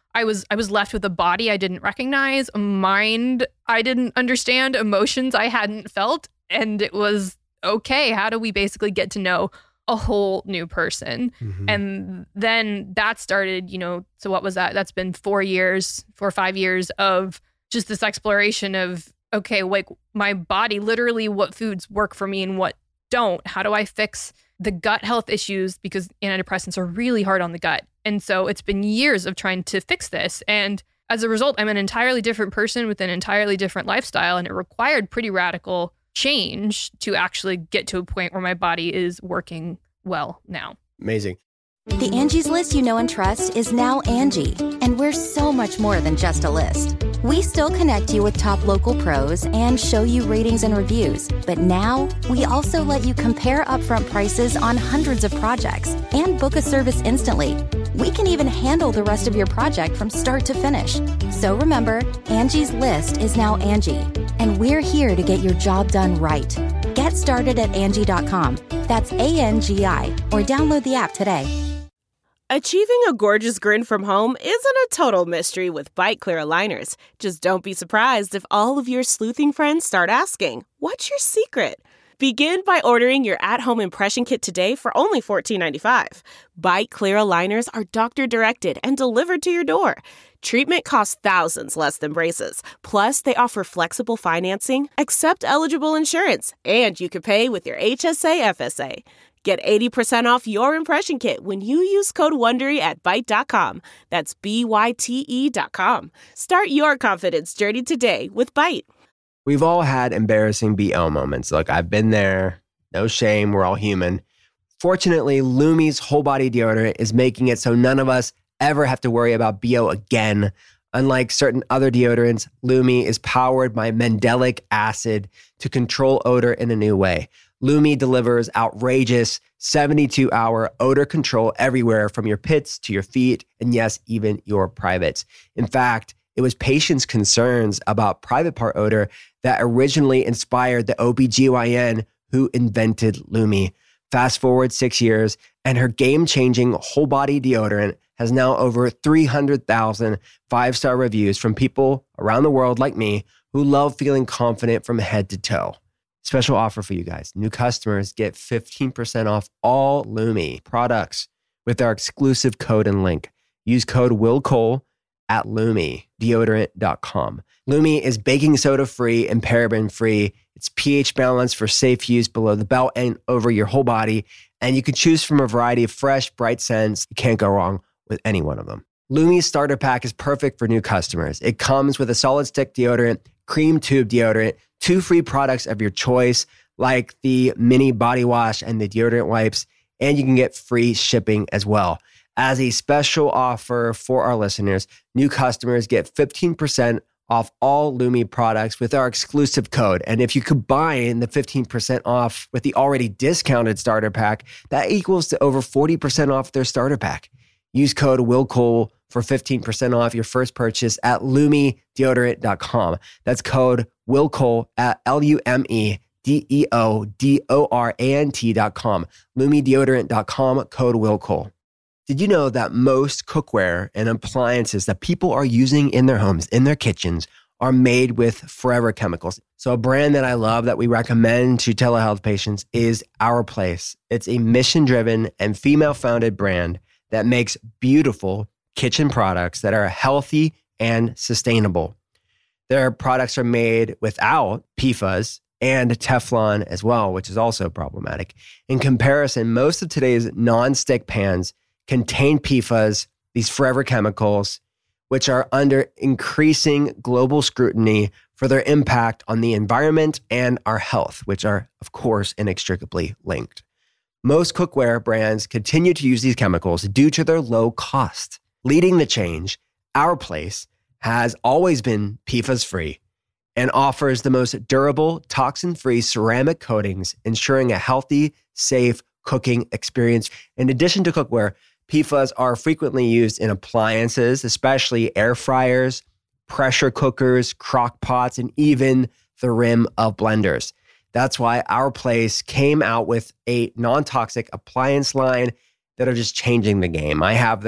I was left with a body I didn't recognize, a mind I didn't understand, emotions I hadn't felt. And it was, okay, how do we basically get to know a whole new person? Mm-hmm. And then that started, so what was that? That's been 4 or 5 years of just this exploration of, okay, like my body, literally what foods work for me and what don't. How do I fix the gut health issues? Because antidepressants are really hard on the gut. And so it's been years of trying to fix this. And as a result, I'm an entirely different person with an entirely different lifestyle. And it required pretty radical change to actually get to a point where my body is working well now. Amazing. The Angie's List you know and trust is now Angie, and we're so much more than just a list. We still connect you with top local pros and show you ratings and reviews, but now we also let you compare upfront prices on hundreds of projects and book a service instantly. We can even handle the rest of your project from start to finish. So remember, Angie's List is now Angie, and we're here to get your job done right. Get started at Angie.com. That's ANGI, or download the app today. Achieving a gorgeous grin from home isn't a total mystery with Byte Clear aligners. Just don't be surprised if all of your sleuthing friends start asking, "What's your secret?" Begin by ordering your at-home impression kit today for only $14.95. Byte Clear aligners are doctor-directed and delivered to your door. Treatment costs thousands less than braces. Plus, they offer flexible financing, accept eligible insurance, and you can pay with your HSA FSA. Get 80% off your impression kit when you use code WONDERY at Byte.com. That's BYTE.com. Start your confidence journey today with Byte. We've all had embarrassing BO moments. Look, I've been there. No shame. We're all human. Fortunately, Lume's whole body deodorant is making it so none of us ever have to worry about BO again. Unlike certain other deodorants, Lume is powered by mandelic acid to control odor in a new way. Lume delivers outrageous 72-hour odor control everywhere from your pits to your feet, and yes, even your privates. In fact, it was patients' concerns about private part odor that originally inspired the OBGYN who invented Lume. Fast forward 6 years, and her game-changing whole body deodorant has now over 300,000 five-star reviews from people around the world like me who love feeling confident from head to toe. Special offer for you guys. New customers get 15% off all Lume products with our exclusive code and link. Use code WillCole at LumeDeodorant.com. Lume is baking soda free and paraben free. It's pH balanced for safe use below the belt and over your whole body. And you can choose from a variety of fresh, bright scents. You can't go wrong with any one of them. Lume's starter pack is perfect for new customers. It comes with a solid stick deodorant, cream tube deodorant, 2 free products of your choice, like the mini body wash and the deodorant wipes, and you can get free shipping as well. As a special offer for our listeners, new customers get 15% off all Lume products with our exclusive code. And if you combine the 15% off with the already discounted starter pack, that equals to over 40% off their starter pack. Use code WillCole for 15% off your first purchase at LumeDeodorant.com. That's code WillCole at LumeDeodorant.com. LumeDeodorant.com, code WillCole. Did you know that most cookware and appliances that people are using in their homes, in their kitchens, are made with forever chemicals? So a brand that I love that we recommend to telehealth patients is Our Place. It's a mission-driven and female-founded brand that makes beautiful kitchen products that are healthy and sustainable. Their products are made without PFAS and Teflon as well, which is also problematic. In comparison, most of today's non-stick pans contain PFAS, these forever chemicals, which are under increasing global scrutiny for their impact on the environment and our health, which are, of course, inextricably linked. Most cookware brands continue to use these chemicals due to their low cost. Leading the change, Our Place has always been PFAS-free and offers the most durable, toxin-free ceramic coatings, ensuring a healthy, safe cooking experience. In addition to cookware, PFAS are frequently used in appliances, especially air fryers, pressure cookers, crock pots, and even the rim of blenders. That's why Our Place came out with a non-toxic appliance line that are just changing the game. I have their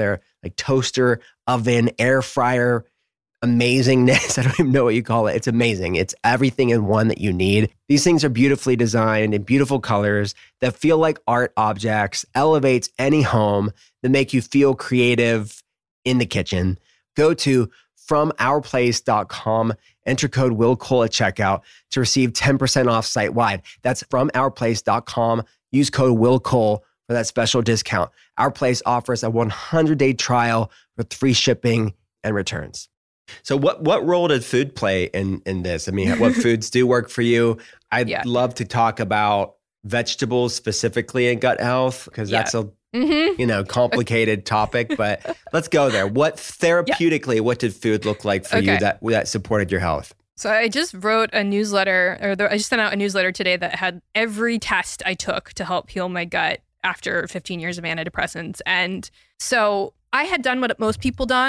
like toaster, oven, air fryer, amazingness. I don't even know what you call it. It's amazing. It's everything in one that you need. These things are beautifully designed in beautiful colors that feel like art objects, elevates any home, that make you feel creative in the kitchen. Go to FromOurPlace.com, enter code WillCole at checkout to receive 10% off site-wide. That's FromOurPlace.com. Use code WillCole for that special discount. Our Place offers a 100-day trial with free shipping and returns. So what role did food play in this? I mean, what foods do work for you? I'd love to talk about vegetables specifically in gut health, because that's a complicated topic, but let's go there. What therapeutically, what did food look like for you that supported your health? So I just wrote a newsletter, I just sent out a newsletter today that had every test I took to help heal my gut after 15 years of antidepressants. And so I had done what most people do,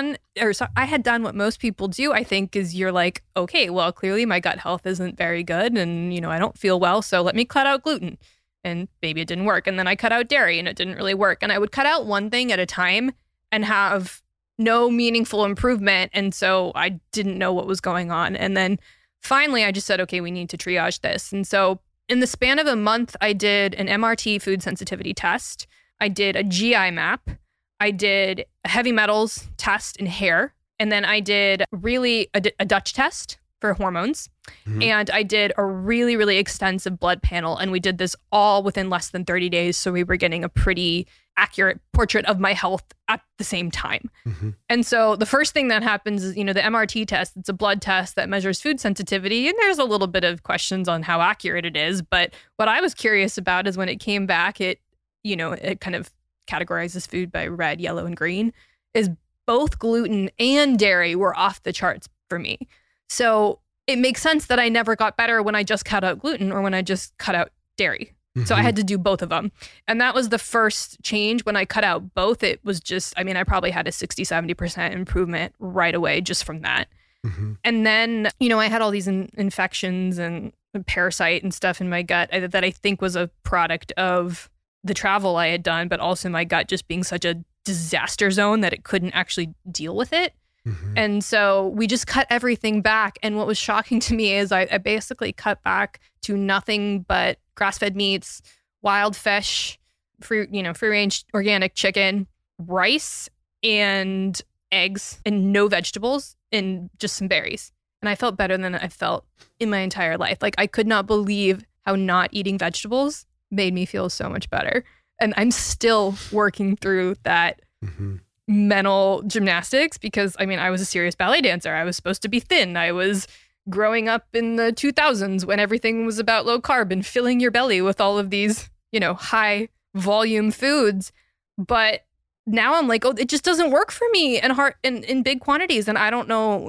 I think, is you're like, okay, well, clearly my gut health isn't very good and, I don't feel well, so let me cut out gluten. And maybe it didn't work. And then I cut out dairy and it didn't really work. And I would cut out one thing at a time and have no meaningful improvement. And so I didn't know what was going on. And then finally, I just said, okay, we need to triage this. And so in the span of a month, I did an MRT food sensitivity test. I did a GI map. I did a heavy metals test in hair. And then I did a Dutch test for hormones. Mm-hmm. And I did a really, really extensive blood panel. And we did this all within less than 30 days. So we were getting a pretty accurate portrait of my health at the same time. Mm-hmm. And so the first thing that happens is, the MRT test, it's a blood test that measures food sensitivity. And there's a little bit of questions on how accurate it is. But what I was curious about is when it came back, it kind of categorizes food by red, yellow, and green, is both gluten and dairy were off the charts for me. So it makes sense that I never got better when I just cut out gluten or when I just cut out dairy. Mm-hmm. So I had to do both of them. And that was the first change. When I cut out both, it was just, I probably had a 60-70% improvement right away just from that. Mm-hmm. And then, I had all these infections and parasite and stuff in my gut that I think was a product of the travel I had done, but also my gut just being such a disaster zone that it couldn't actually deal with it. Mm-hmm. And so we just cut everything back. And what was shocking to me is I basically cut back to nothing but grass-fed meats, wild fish, free-range organic chicken, rice, and eggs, and no vegetables, and just some berries. And I felt better than I felt in my entire life. Like, I could not believe how not eating vegetables made me feel so much better. And I'm still working through that mental gymnastics because, I was a serious ballet dancer. I was supposed to be thin. I was growing up in the 2000s when everything was about low carb and filling your belly with all of these, high volume foods. But now I'm like, oh, it just doesn't work for me in big quantities. And I don't know,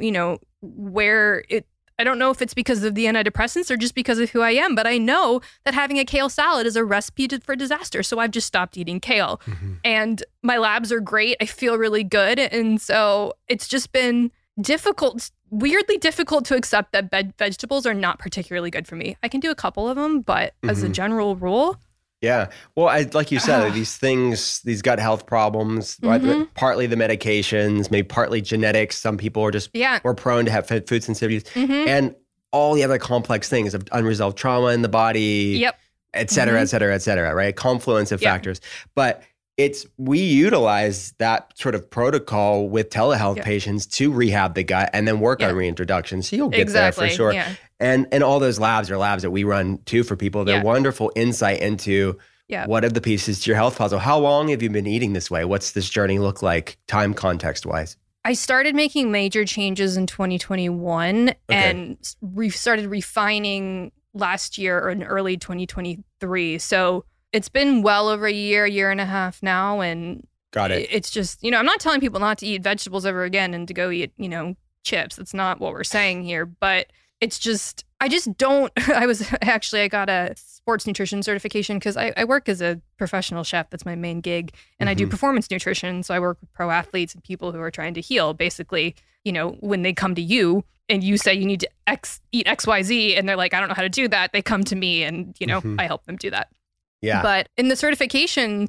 I don't know if it's because of the antidepressants or just because of who I am, but I know that having a kale salad is a recipe for disaster. So I've just stopped eating kale. Mm-hmm. And my labs are great. I feel really good. And so it's just been weirdly difficult to accept that vegetables are not particularly good for me. I can do a couple of them, but as a general rule. Yeah. Well, like you said, these gut health problems, right? Partly the medications, maybe partly genetics. Some people are just more prone to have food sensitivities, and all the other complex things of unresolved trauma in the body, et cetera, et cetera, et cetera, right? A confluence of factors. But we utilize that sort of protocol with telehealth patients to rehab the gut and then work on reintroduction. So you'll get there for sure. Yeah. And all those labs are labs that we run too for people. They're wonderful insight into what are the pieces to your health puzzle. How long have you been eating this way? What's this journey look like time context wise? I started making major changes in 2021 and we started refining last year or in early 2023. So it's been well over a year and a half now. And got it. It's just, I'm not telling people not to eat vegetables ever again and to go eat, chips. That's not what we're saying here. But it's just, I got a sports nutrition certification because I work as a professional chef. That's my main gig. And I do performance nutrition. So I work with pro athletes and people who are trying to heal. Basically, when they come to you and you say you need to eat XYZ and they're like, I don't know how to do that. They come to me and, I help them do that. Yeah. But in the certification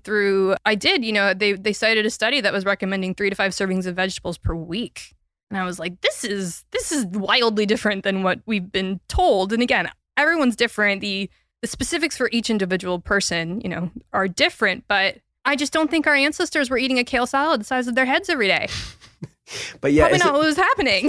they cited a study that was recommending 3 to 5 servings of vegetables per week. And I was like, this is wildly different than what we've been told. And again, everyone's different. The specifics for each individual person, are different. But I just don't think our ancestors were eating a kale salad the size of their heads every day. But yeah, probably not what was happening.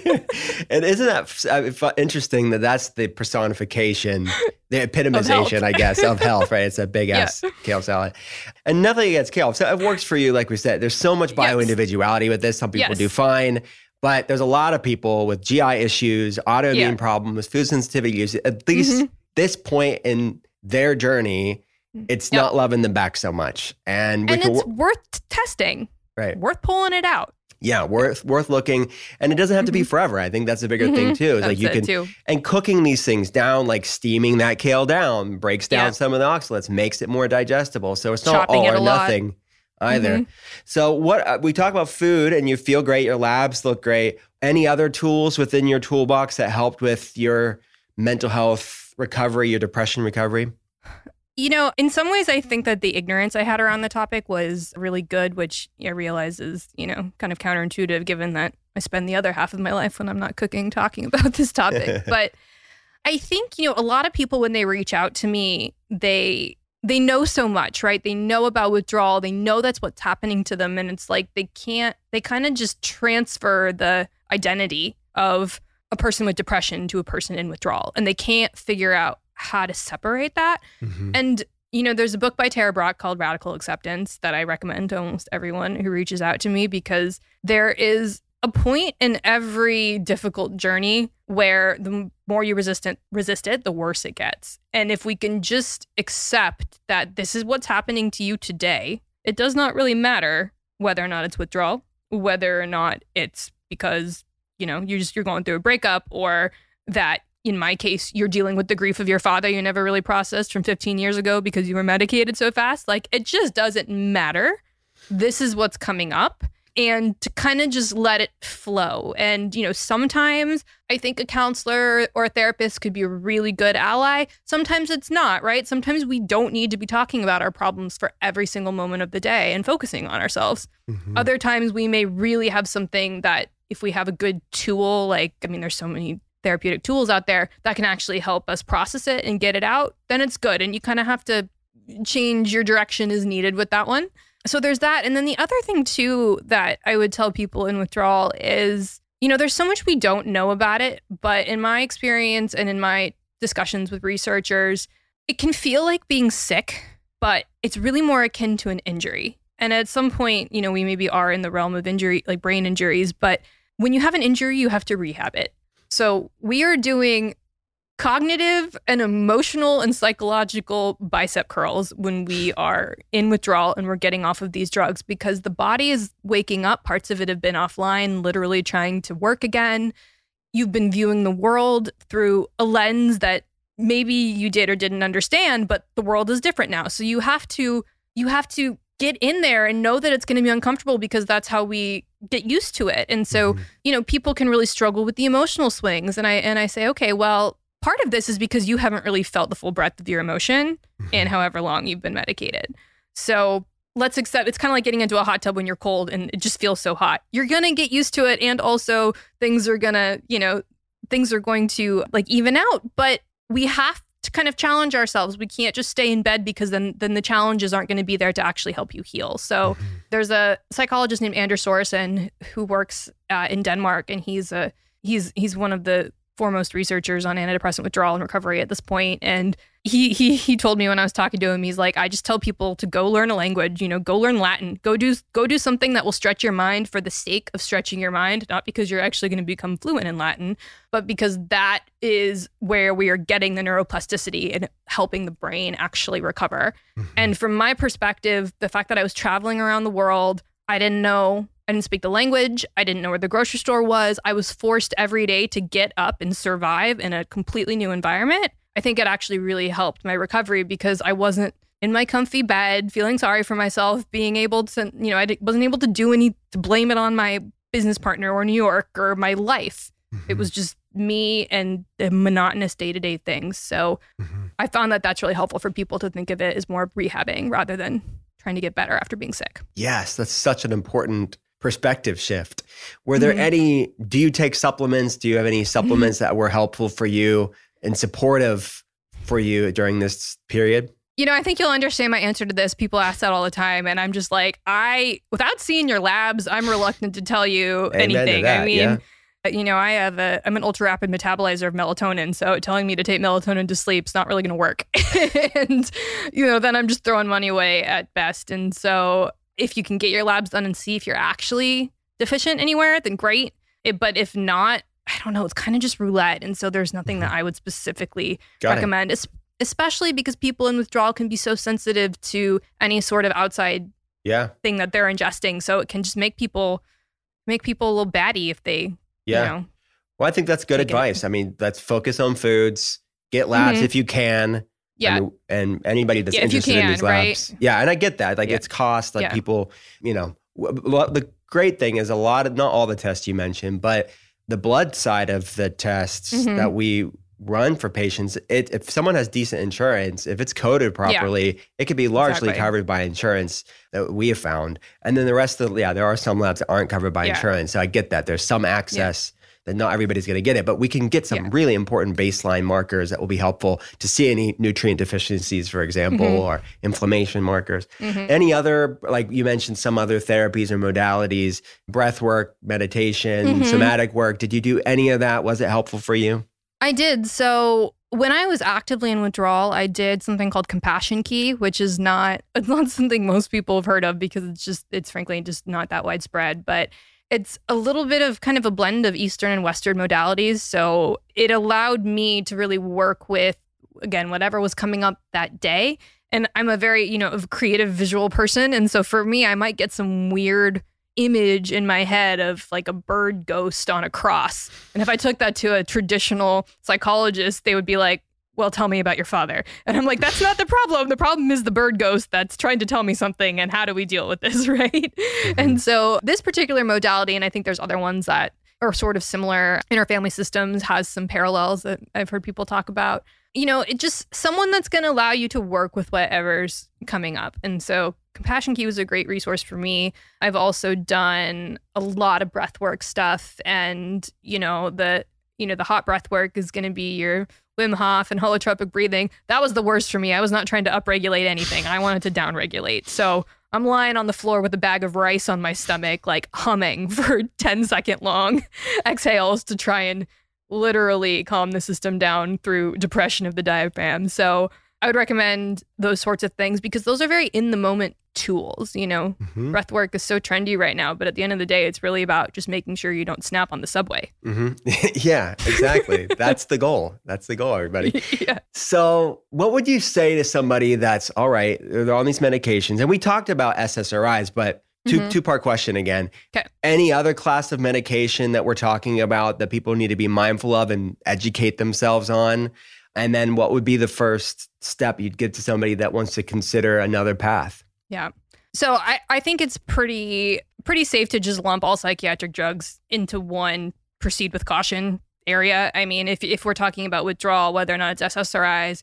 And isn't that interesting that that's the personification, the epitomization, I guess, of health, right? It's a big ass kale salad. And nothing against kale. So it works for you, like we said. There's so much bio-individuality with this. Some people do fine. But there's a lot of people with GI issues, autoimmune problems, food sensitivity issues. At least this point in their journey, it's not loving them back so much. And it's worth testing. Right. Worth pulling it out. Yeah, worth looking. And it doesn't have to be forever. I think that's a bigger thing too. It's like you can and cooking these things down, like steaming that kale down, breaks down some of the oxalates, makes it more digestible. So it's not all or nothing either. So what we talk about food and you feel great, your labs look great. Any other tools within your toolbox that helped with your mental health recovery, your depression recovery? In some ways, I think that the ignorance I had around the topic was really good, which I realize is, kind of counterintuitive given that I spend the other half of my life when I'm not cooking talking about this topic. But I think, a lot of people, when they reach out to me, they know so much, right? They know about withdrawal. They know that's what's happening to them. And it's like they kind of just transfer the identity of a person with depression to a person in withdrawal. And they can't figure out how to separate that. And, there's a book by Tara Brach called Radical Acceptance that I recommend to almost everyone who reaches out to me, because there is a point in every difficult journey where the more you resist it, the worse it gets. And if we can just accept that this is what's happening to you today, it does not really matter whether or not it's withdrawal, whether or not it's because, you're going through a breakup, or that in my case, you're dealing with the grief of your father you never really processed from 15 years ago because you were medicated so fast. Like, it just doesn't matter. This is what's coming up. And to kind of just let it flow. And, sometimes I think a counselor or a therapist could be a really good ally. Sometimes it's not, right? Sometimes we don't need to be talking about our problems for every single moment of the day and focusing on ourselves. Other times we may really have something that if we have a good tool, there's so many therapeutic tools out there that can actually help us process it and get it out, then it's good. And you kind of have to change your direction as needed with that one. So there's that. And then the other thing too that I would tell people in withdrawal is, there's so much we don't know about it, but in my experience and in my discussions with researchers, it can feel like being sick, but it's really more akin to an injury. And at some point, we maybe are in the realm of injury, like brain injuries, but when you have an injury, you have to rehab it. So we are doing cognitive and emotional and psychological bicep curls when we are in withdrawal and we're getting off of these drugs, because the body is waking up. Parts of it have been offline, literally trying to work again. You've been viewing the world through a lens that maybe you did or didn't understand, but the world is different now. So you have to get in there and know that it's going to be uncomfortable, because that's how we get used to it. And so, people can really struggle with the emotional swings. And I say, okay, well, part of this is because you haven't really felt the full breadth of your emotion in however long you've been medicated. So let's accept, it's kind of like getting into a hot tub when you're cold and it just feels so hot. You're going to get used to it. And also things are going to like even out, but we have to kind of challenge ourselves. We can't just stay in bed, because then the challenges aren't going to be there to actually help you heal. So there's a psychologist named Anders Sorensen who works in Denmark, and he's one of the foremost researchers on antidepressant withdrawal and recovery at this point. And he told me when I was talking to him, he's like, I just tell people to go learn a language, go learn Latin, go do something that will stretch your mind for the sake of stretching your mind, not because you're actually going to become fluent in Latin, but because that is where we are getting the neuroplasticity and helping the brain actually recover. And from my perspective, the fact that I was traveling around the world, I didn't speak the language. I didn't know where the grocery store was. I was forced every day to get up and survive in a completely new environment. I think it actually really helped my recovery, because I wasn't in my comfy bed feeling sorry for myself, being able to, I wasn't able to to blame it on my business partner or New York or my life. It was just me and the monotonous day-to-day things. So I found that that's really helpful for people to think of it as more rehabbing rather than trying to get better after being sick. Yes, that's such an important perspective shift. Were there any, do you take supplements? Do you have any supplements that were helpful for you and supportive for you during this period? You know, I think you'll understand my answer to this. People ask that all the time. And I'm just like, without seeing your labs, I'm reluctant to tell you anything. That, I mean, you know, I'm an ultra rapid metabolizer of melatonin. So telling me to take melatonin to sleep is not really going to work. And, you know, then I'm just throwing money away at best. And so if you can get your labs done and see if you're actually deficient anywhere, then great. But if not, I don't know, it's kind of just roulette. And so there's nothing that I would specifically recommend, especially because people in withdrawal can be so sensitive to any sort of outside thing that they're ingesting. So it can just make people a little batty if they, you know. Well, I think that's good advice. I mean, let's focus on foods, get labs if you can. Yeah. And anybody that's interested in these labs. Right? Yeah. And I get that. Like it's cost, like people, you know, the great thing is not all the tests you mentioned, but the blood side of the tests that we run for patients, if someone has decent insurance, if it's coded properly, it could be largely covered by insurance that we have found. And then the rest of there are some labs that aren't covered by insurance. So I get that. There's some access that not everybody's going to get it, but we can get some really important baseline markers that will be helpful to see any nutrient deficiencies, for example, or inflammation markers. Any other, like you mentioned, some other therapies or modalities, breath work, meditation, somatic work. Did you do any of that? Was it helpful for you? I did. So when I was actively in withdrawal, I did something called Compassion Key, which is not something most people have heard of because it's frankly just not that widespread, but it's a little bit of kind of a blend of Eastern and Western modalities. So it allowed me to really work with, again, whatever was coming up that day. And I'm a very, you know, creative visual person. And so for me, I might get some weird image in my head of like a bird ghost on a cross. And if I took that to a traditional psychologist, they would be like, well, tell me about your father. And I'm like, that's not the problem. The problem is the bird ghost that's trying to tell me something. And how do we deal with this, right? And so this particular modality, and I think there's other ones that are sort of similar in our family systems, has some parallels that I've heard people talk about. You know, it just someone that's going to allow you to work with whatever's coming up. And so Compassion Key was a great resource for me. I've also done a lot of breath work stuff. And, the hot breath work is going to be your Wim Hof and holotropic breathing. That was the worst for me. I was not trying to upregulate anything. I wanted to downregulate. So I'm lying on the floor with a bag of rice on my stomach, like humming for 10-second long exhales to try and literally calm the system down through depression of the diaphragm. So I would recommend those sorts of things because those are very in the moment tools. Breath work is so trendy right now, but at the end of the day, it's really about just making sure you don't snap on the subway. Yeah, exactly. That's the goal. That's the goal, everybody. Yeah. So what would you say to somebody that's all right, they're on these medications, and we talked about SSRIs, but two-part question again. Okay. Any other class of medication that we're talking about that people need to be mindful of and educate themselves on? And then what would be the first step you'd give to somebody that wants to consider another path? Yeah. So I think it's pretty safe to just lump all psychiatric drugs into one proceed with caution area. I mean, if we're talking about withdrawal, whether or not it's SSRIs,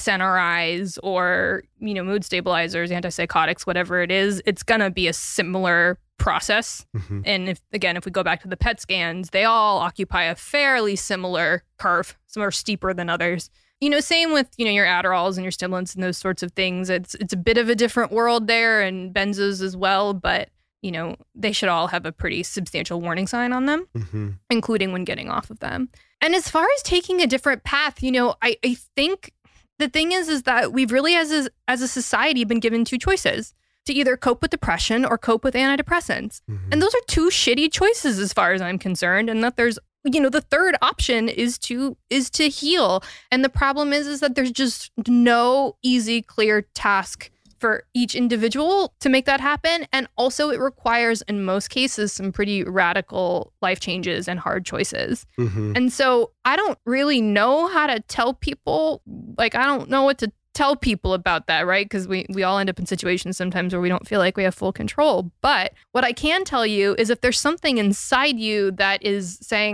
SNRIs, or, mood stabilizers, antipsychotics, whatever it is, it's going to be a similar process. And if we go back to the PET scans, they all occupy a fairly similar curve. Some are steeper than others. Same with, your Adderalls and your stimulants and those sorts of things. It's a bit of a different world there, and benzos as well, but, they should all have a pretty substantial warning sign on them, including when getting off of them. And as far as taking a different path, I think the thing is that we've really, as a society, been given two choices: to either cope with depression or cope with antidepressants. And those are two shitty choices as far as I'm concerned. And that there's, the third option is to heal. And the problem is that there's just no easy, clear task for each individual to make that happen. And also it requires, in most cases, some pretty radical life changes and hard choices. And so I don't really know how to tell people, I don't know what to tell people about that, right? Because we all end up in situations sometimes where we don't feel like we have full control. But what I can tell you is if there's something inside you that is saying,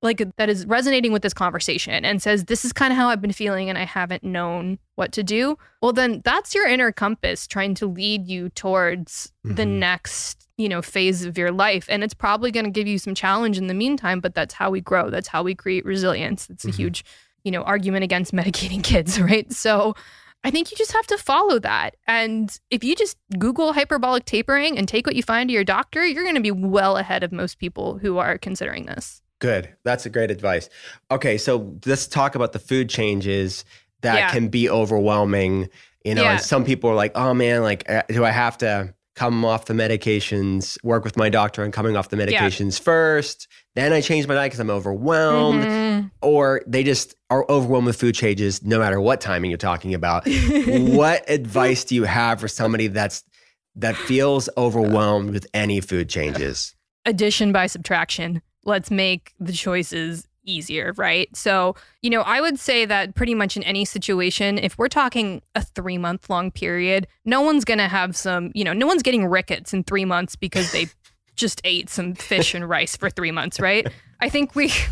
like that is resonating with this conversation and says, this is kind of how I've been feeling and I haven't known what to do, well, then that's your inner compass trying to lead you towards the next, phase of your life. And it's probably going to give you some challenge in the meantime, but that's how we grow. That's how we create resilience. It's a huge, argument against medicating kids, right? So I think you just have to follow that. And if you just Google hyperbolic tapering and take what you find to your doctor, you're going to be well ahead of most people who are considering this. Good. That's a great advice. Okay, so let's talk about the food changes that can be overwhelming. And some people are like, oh man, like, do I have to come off the medications, work with my doctor on coming off the medications first, then I change my diet because I'm overwhelmed? Or they just are overwhelmed with food changes no matter what timing you're talking about. What advice do you have for somebody that feels overwhelmed with any food changes? Addition by subtraction. Let's make the choices easier, right? So, I would say that pretty much in any situation, if we're talking a 3-month-long period, no one's going to have no one's getting rickets in 3 months because they just ate some fish and rice for 3 months, right? I think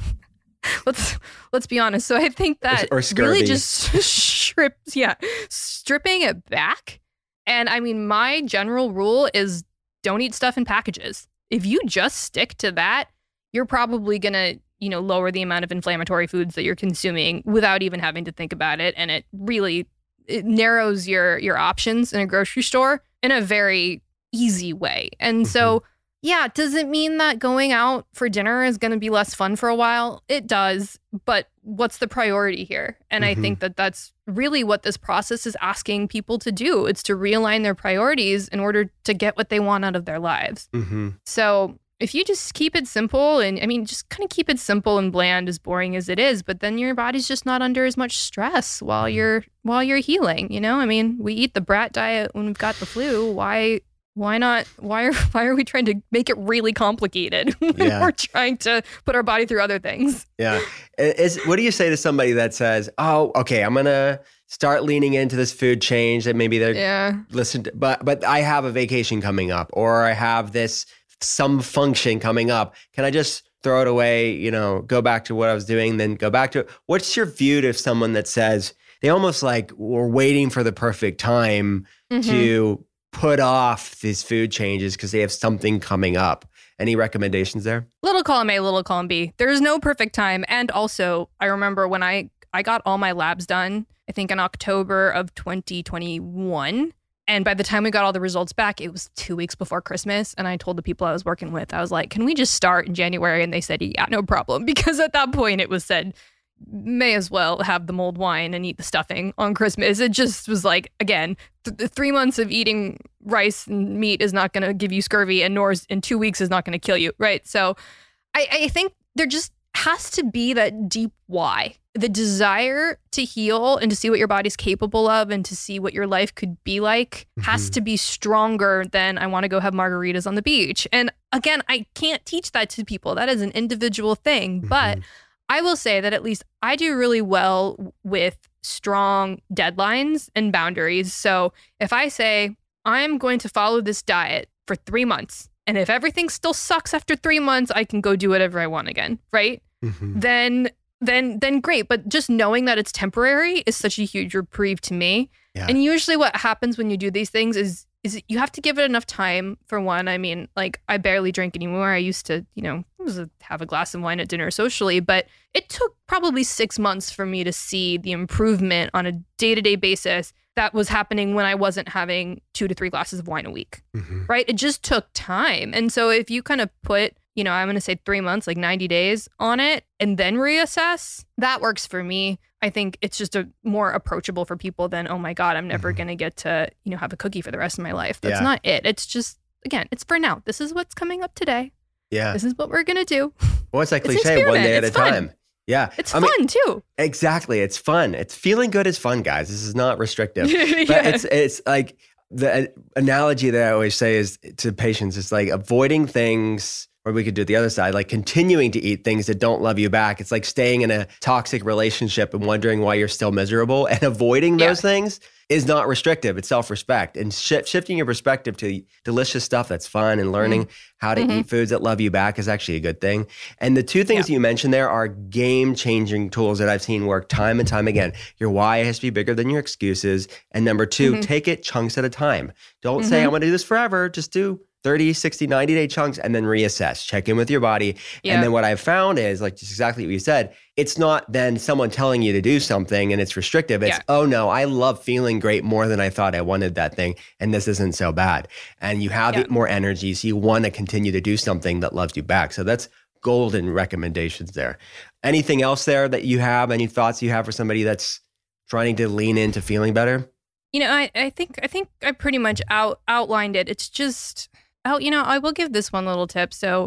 let's be honest. So I think that or really just stripping it back. And I mean, my general rule is don't eat stuff in packages. If you just stick to that, you're probably going to, lower the amount of inflammatory foods that you're consuming without even having to think about it. And it narrows your options in a grocery store in a very easy way. And so, does it mean that going out for dinner is going to be less fun for a while? It does. But what's the priority here? And I think that that's really what this process is asking people to do. It's to realign their priorities in order to get what they want out of their lives. So if you just keep it simple just kind of keep it simple and bland, as boring as it is, but then your body's just not under as much stress while you're healing, we eat the brat diet when we've got the flu. Why not? Why are we trying to make it really complicated when we're trying to put our body through other things? Yeah. What do you say to somebody that says, oh, okay, I'm going to start leaning into this food change that maybe they're listening to, but I have a vacation coming up, or I have some function coming up. Can I just throw it away, go back to what I was doing, then go back to it? What's your view to someone that says they almost like were waiting for the perfect time to put off these food changes because they have something coming up? Any recommendations there? Little column A, little column B. There's no perfect time. And also, I remember when I got all my labs done, I think in October of 2021. And by the time we got all the results back, it was 2 weeks before Christmas. And I told the people I was working with, I was like, can we just start in January? And they said, yeah, no problem. Because at that point it was said, may as well have the mulled wine and eat the stuffing on Christmas. It just was like, again, 3 months of eating rice and meat is not going to give you scurvy, and nor in 2 weeks is not going to kill you, right? So I think there just has to be that deep why. The desire to heal and to see what your body's capable of and to see what your life could be like has to be stronger than I want to go have margaritas on the beach. And again, I can't teach that to people. That is an individual thing. But I will say that at least I do really well with strong deadlines and boundaries. So if I say, I'm going to follow this diet for 3 months, and if everything still sucks after 3 months, I can go do whatever I want again, right? Then great. But just knowing that it's temporary is such a huge reprieve to me. Yeah. And usually what happens when you do these things is you have to give it enough time, for one. I mean, like, I barely drink anymore. I used to, have a glass of wine at dinner socially, but it took probably 6 months for me to see the improvement on a day-to-day basis that was happening when I wasn't having 2 to 3 glasses of wine a week, right? It just took time. And so if you kind of put, I'm going to say 3 months, like 90 days on it, and then reassess, that works for me. I think it's just more approachable for people than, oh my God, I'm never going to get to, have a cookie for the rest of my life. That's not it. It's just, again, it's for now. This is what's coming up today. Yeah. This is what we're going to do. Well, it's like cliche, one day at a time. Yeah. It's fun too. Exactly. It's fun. It's feeling good is fun, guys. This is not restrictive. But it's like the analogy that I always say is to patients, it's like avoiding things Or we could do the other side, like continuing to eat things that don't love you back. It's like staying in a toxic relationship and wondering why you're still miserable, and avoiding those things is not restrictive. It's self-respect. And shifting your perspective to delicious stuff that's fun and learning how to eat foods that love you back is actually a good thing. And the two things you mentioned there are game-changing tools that I've seen work time and time again. Your why has to be bigger than your excuses. And number two, take it chunks at a time. Don't say, I'm going to do this forever. Just do 30, 60, 90-day chunks and then reassess. Check in with your body. Yeah. And then what I've found is, like just exactly what you said, it's not then someone telling you to do something and it's restrictive. It's, oh no, I love feeling great more than I thought I wanted that thing. And this isn't so bad. And you have more energy. So you want to continue to do something that loves you back. So that's golden recommendations there. Anything else there that you have? Any thoughts you have for somebody that's trying to lean into feeling better? You know, I think I pretty much outlined it. It's just... I will give this one little tip. So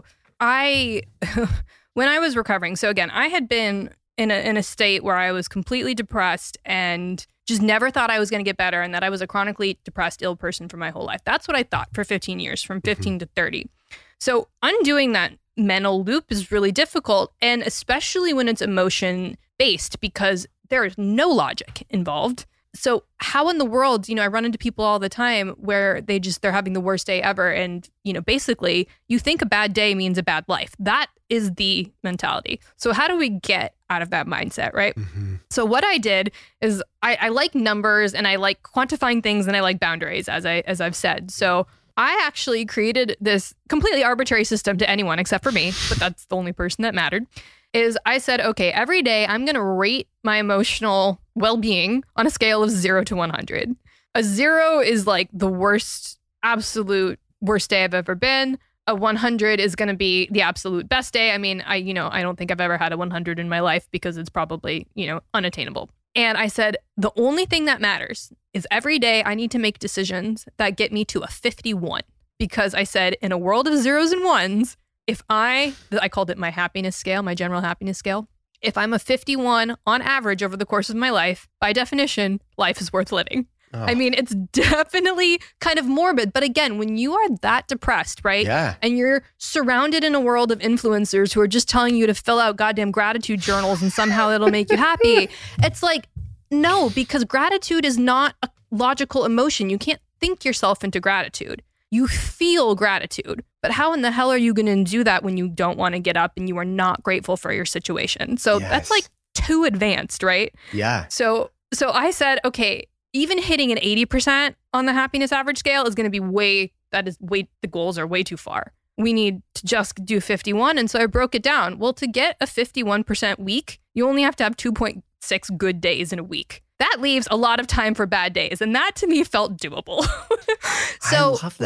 when I was recovering, so again, I had been in a state where I was completely depressed and just never thought I was going to get better, and that I was a chronically depressed, ill person for my whole life. That's what I thought for 15 years, from 15 to 30. So undoing that mental loop is really difficult, and especially when it's emotion-based, because there is no logic involved. So how in the world, I run into people all the time where they're having the worst day ever. And, basically you think a bad day means a bad life. That is the mentality. So how do we get out of that mindset, right? So what I did is I like numbers, and I like quantifying things, and I like boundaries, as I've said. So I actually created this completely arbitrary system to anyone except for me, but that's the only person that mattered. Is I said, okay, every day I'm going to rate my emotional well-being on a scale of 0 to 100. A 0 is like the worst, absolute worst day I've ever been. A 100 is going to be the absolute best day. I mean, I don't think I've ever had a 100 in my life, because it's probably, unattainable. And I said, the only thing that matters is every day I need to make decisions that get me to a 51. Because I said, in a world of zeros and ones, if I called it my happiness scale, my general happiness scale. If I'm a 51 on average over the course of my life, by definition, life is worth living. Oh. I mean, it's definitely kind of morbid. But again, when you are that depressed, right? Yeah. And you're surrounded in a world of influencers who are just telling you to fill out goddamn gratitude journals and somehow it'll make you happy. It's like, no, because gratitude is not a logical emotion. You can't think yourself into gratitude. You feel gratitude. But how in the hell are you going to do that when you don't want to get up and you are not grateful for your situation? So that's like too advanced, right? Yeah. So I said, okay, even hitting an 80% on the happiness average scale is going to be the goals are way too far. We need to just do 51. And so I broke it down. Well, to get a 51% week, you only have to have 2.6 good days in a week. That leaves a lot of time for bad days. And that to me felt doable. So, I love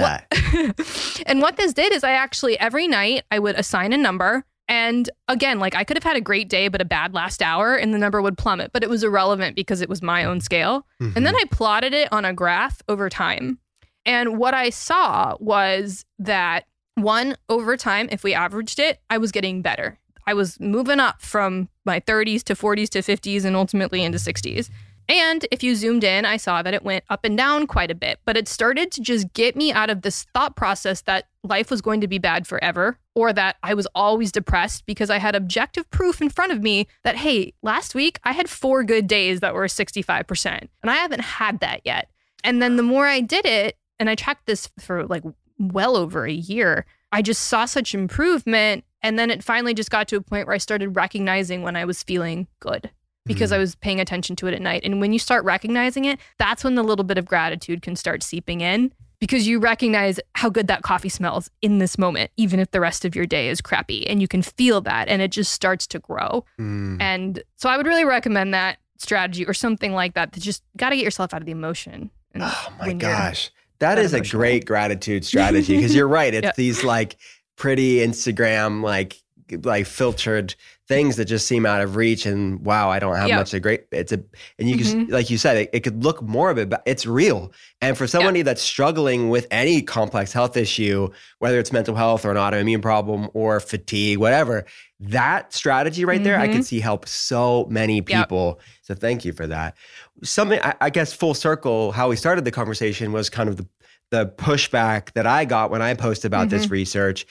that. And what this did is I actually, every night I would assign a number. And again, like I could have had a great day, but a bad last hour and the number would plummet, but it was irrelevant because it was my own scale. And then I plotted it on a graph over time. And what I saw was that over time, if we averaged it, I was getting better. I was moving up from my 30s to 40s to 50s and ultimately into 60s. And if you zoomed in, I saw that it went up and down quite a bit, but it started to just get me out of this thought process that life was going to be bad forever, or that I was always depressed, because I had objective proof in front of me that, hey, last week I had 4 good days that were 65%, and I haven't had that yet. And then the more I did it, and I tracked this for like well over a year, I just saw such improvement. And then it finally just got to a point where I started recognizing when I was feeling good, because I was paying attention to it at night. And when you start recognizing it, that's when the little bit of gratitude can start seeping in, because you recognize how good that coffee smells in this moment, even if the rest of your day is crappy. And you can feel that, and it just starts to grow. And so I would really recommend that strategy or something like that, to just got to get yourself out of the emotion. Oh my gosh. That is emotional. A great gratitude strategy, because you're right. It's these like pretty Instagram, like filtered things that just seem out of reach, and wow, I don't have much to great. And you can, like you said, it could look morbid, but it's real. And for somebody that's struggling with any complex health issue, whether it's mental health or an autoimmune problem or fatigue, whatever, that strategy right there, I can see help so many people. So thank you for that. Something, I guess, full circle, how we started the conversation was kind of the pushback that I got when I posted about this research.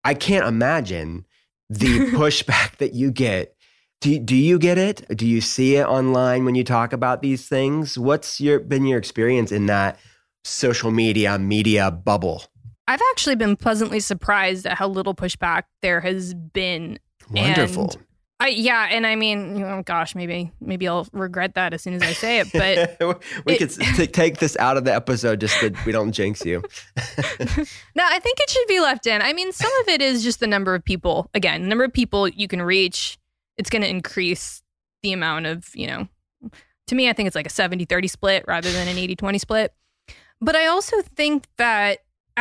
I can't imagine the pushback that you get. Do you get it? Do you see it online when you talk about these things? What's been your experience in that social media bubble? I've actually been pleasantly surprised at how little pushback there has been. Wonderful. And I mean, gosh, maybe I'll regret that as soon as I say it. But we could take this out of the episode just so we don't jinx you. No, I think it should be left in. I mean, some of it is just the number of people. Again, the number of people you can reach. It's going to increase the amount of, to me, I think it's like a 70-30 split rather than an 80-20 split. But I also think that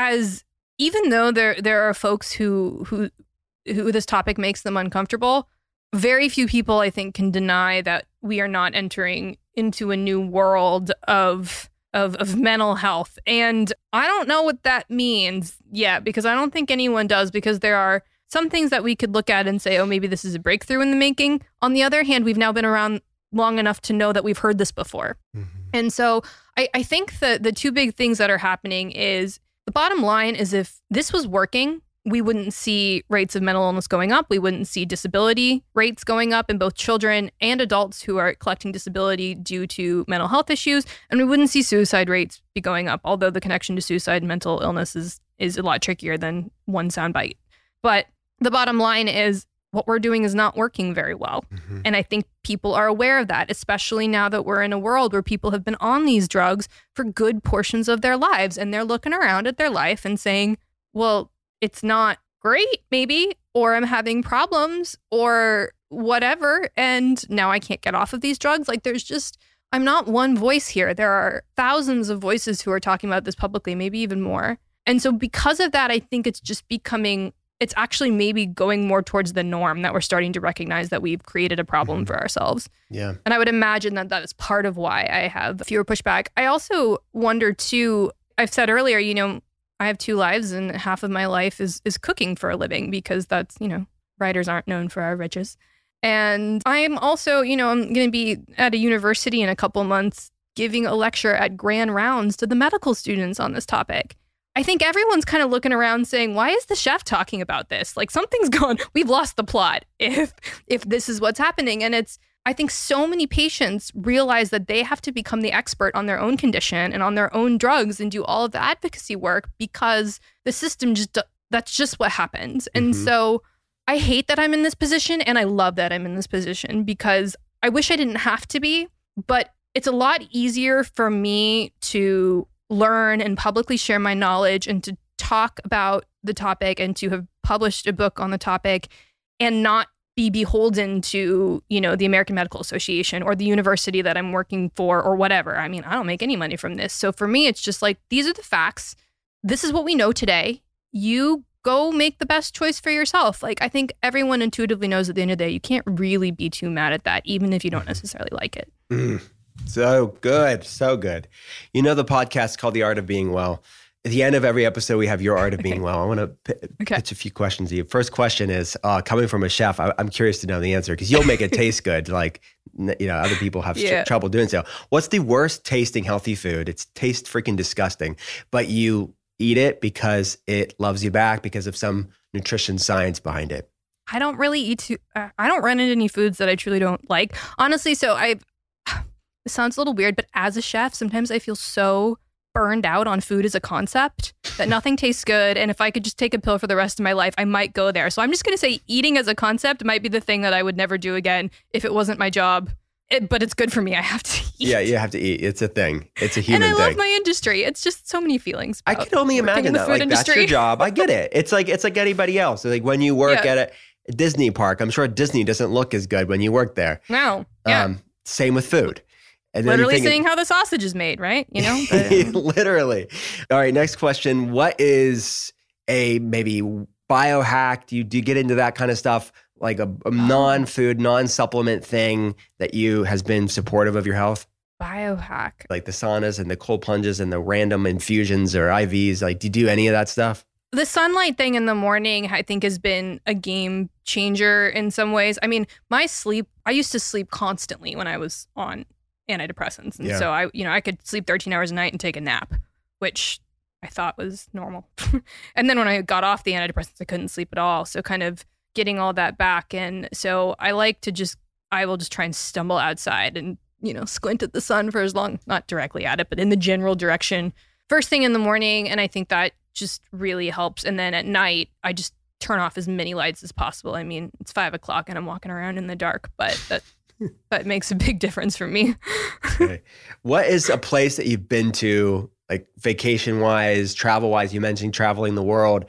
even though there are folks who this topic makes them uncomfortable, very few people, I think, can deny that we are not entering into a new world of mental health. And I don't know what that means yet, because I don't think anyone does, because there are some things that we could look at and say, oh, maybe this is a breakthrough in the making. On the other hand, we've now been around long enough to know that we've heard this before. Mm-hmm. And so I think that the two big things that are happening is, the bottom line is, if this was working, we wouldn't see rates of mental illness going up. We wouldn't see disability rates going up in both children and adults who are collecting disability due to mental health issues. And we wouldn't see suicide rates be going up, although the connection to suicide and mental illness is a lot trickier than one soundbite. But the bottom line is, what we're doing is not working very well. Mm-hmm. And I think people are aware of that, especially now that we're in a world where people have been on these drugs for good portions of their lives. And they're looking around at their life and saying, well, it's not great, maybe, or I'm having problems or whatever. And now I can't get off of these drugs. Like, I'm not one voice here. There are thousands of voices who are talking about this publicly, maybe even more. And so because of that, I think it's actually maybe going more towards the norm, that we're starting to recognize that we've created a problem for ourselves. Yeah. And I would imagine that is part of why I have fewer pushback. I also wonder too, I've said earlier, I have two lives and half of my life is cooking for a living, because that's, writers aren't known for our riches. And I'm also, I'm going to be at a university in a couple months giving a lecture at grand rounds to the medical students on this topic. I think everyone's kind of looking around saying, why is the chef talking about this? Like, something's gone, we've lost the plot if this is what's happening. And I think so many patients realize that they have to become the expert on their own condition and on their own drugs and do all of the advocacy work, because the system that's just what happens. And so I hate that I'm in this position, and I love that I'm in this position, because I wish I didn't have to be, but it's a lot easier for me to learn and publicly share my knowledge and to talk about the topic and to have published a book on the topic and not be beholden to, the American Medical Association or the university that I'm working for or whatever. I mean, I don't make any money from this. So for me, it's just like, these are the facts. This is what we know today. You go make the best choice for yourself. Like, I think everyone intuitively knows at the end of the day, you can't really be too mad at that, even if you don't necessarily like it. So good. So good. The podcast called The Art of Being Well. At the end of every episode, we have Your Art of Being Well. I want to pitch a few questions to you. First question is, coming from a chef, I'm curious to know the answer, because you'll make it taste good. Like, other people have trouble doing so. What's the worst tasting healthy food? It tastes freaking disgusting, but you eat it because it loves you back, because of some nutrition science behind it. I don't really I don't run into any foods that I truly don't like. Honestly, so it sounds a little weird, but as a chef, sometimes I feel so burned out on food as a concept that nothing tastes good. And if I could just take a pill for the rest of my life, I might go there. So I'm just going to say eating as a concept might be the thing that I would never do again if it wasn't my job. But it's good for me. I have to eat. Yeah, you have to eat. It's a thing. It's a human thing. And I love my industry. It's just so many feelings. I can only imagine that. Like, industry. That's your job. I get it. It's like anybody else. Like, when you work at a Disney park, I'm sure Disney doesn't look as good when you work there. No. Yeah. Same with food. And literally seeing how the sausage is made, right? Literally. All right, next question. What is a maybe biohack? Do you get into that kind of stuff? Like a non-food, non-supplement thing that has been supportive of your health? Biohack. Like the saunas and the cold plunges and the random infusions or IVs. Like, do you do any of that stuff? The sunlight thing in the morning, I think, has been a game changer in some ways. I mean, my sleep, I used to sleep constantly when I was on antidepressants. And so I could sleep 13 hours a night and take a nap, which I thought was normal. And then when I got off the antidepressants, I couldn't sleep at all. So kind of getting all that back. And so I will just try and stumble outside and, squint at the sun for as long, not directly at it, but in the general direction first thing in the morning. And I think that just really helps. And then at night, I just turn off as many lights as possible. I mean, it's 5 o'clock and I'm walking around in the dark, but that makes a big difference for me. Okay. What is a place that you've been to, like vacation-wise, travel-wise? You mentioned traveling the world,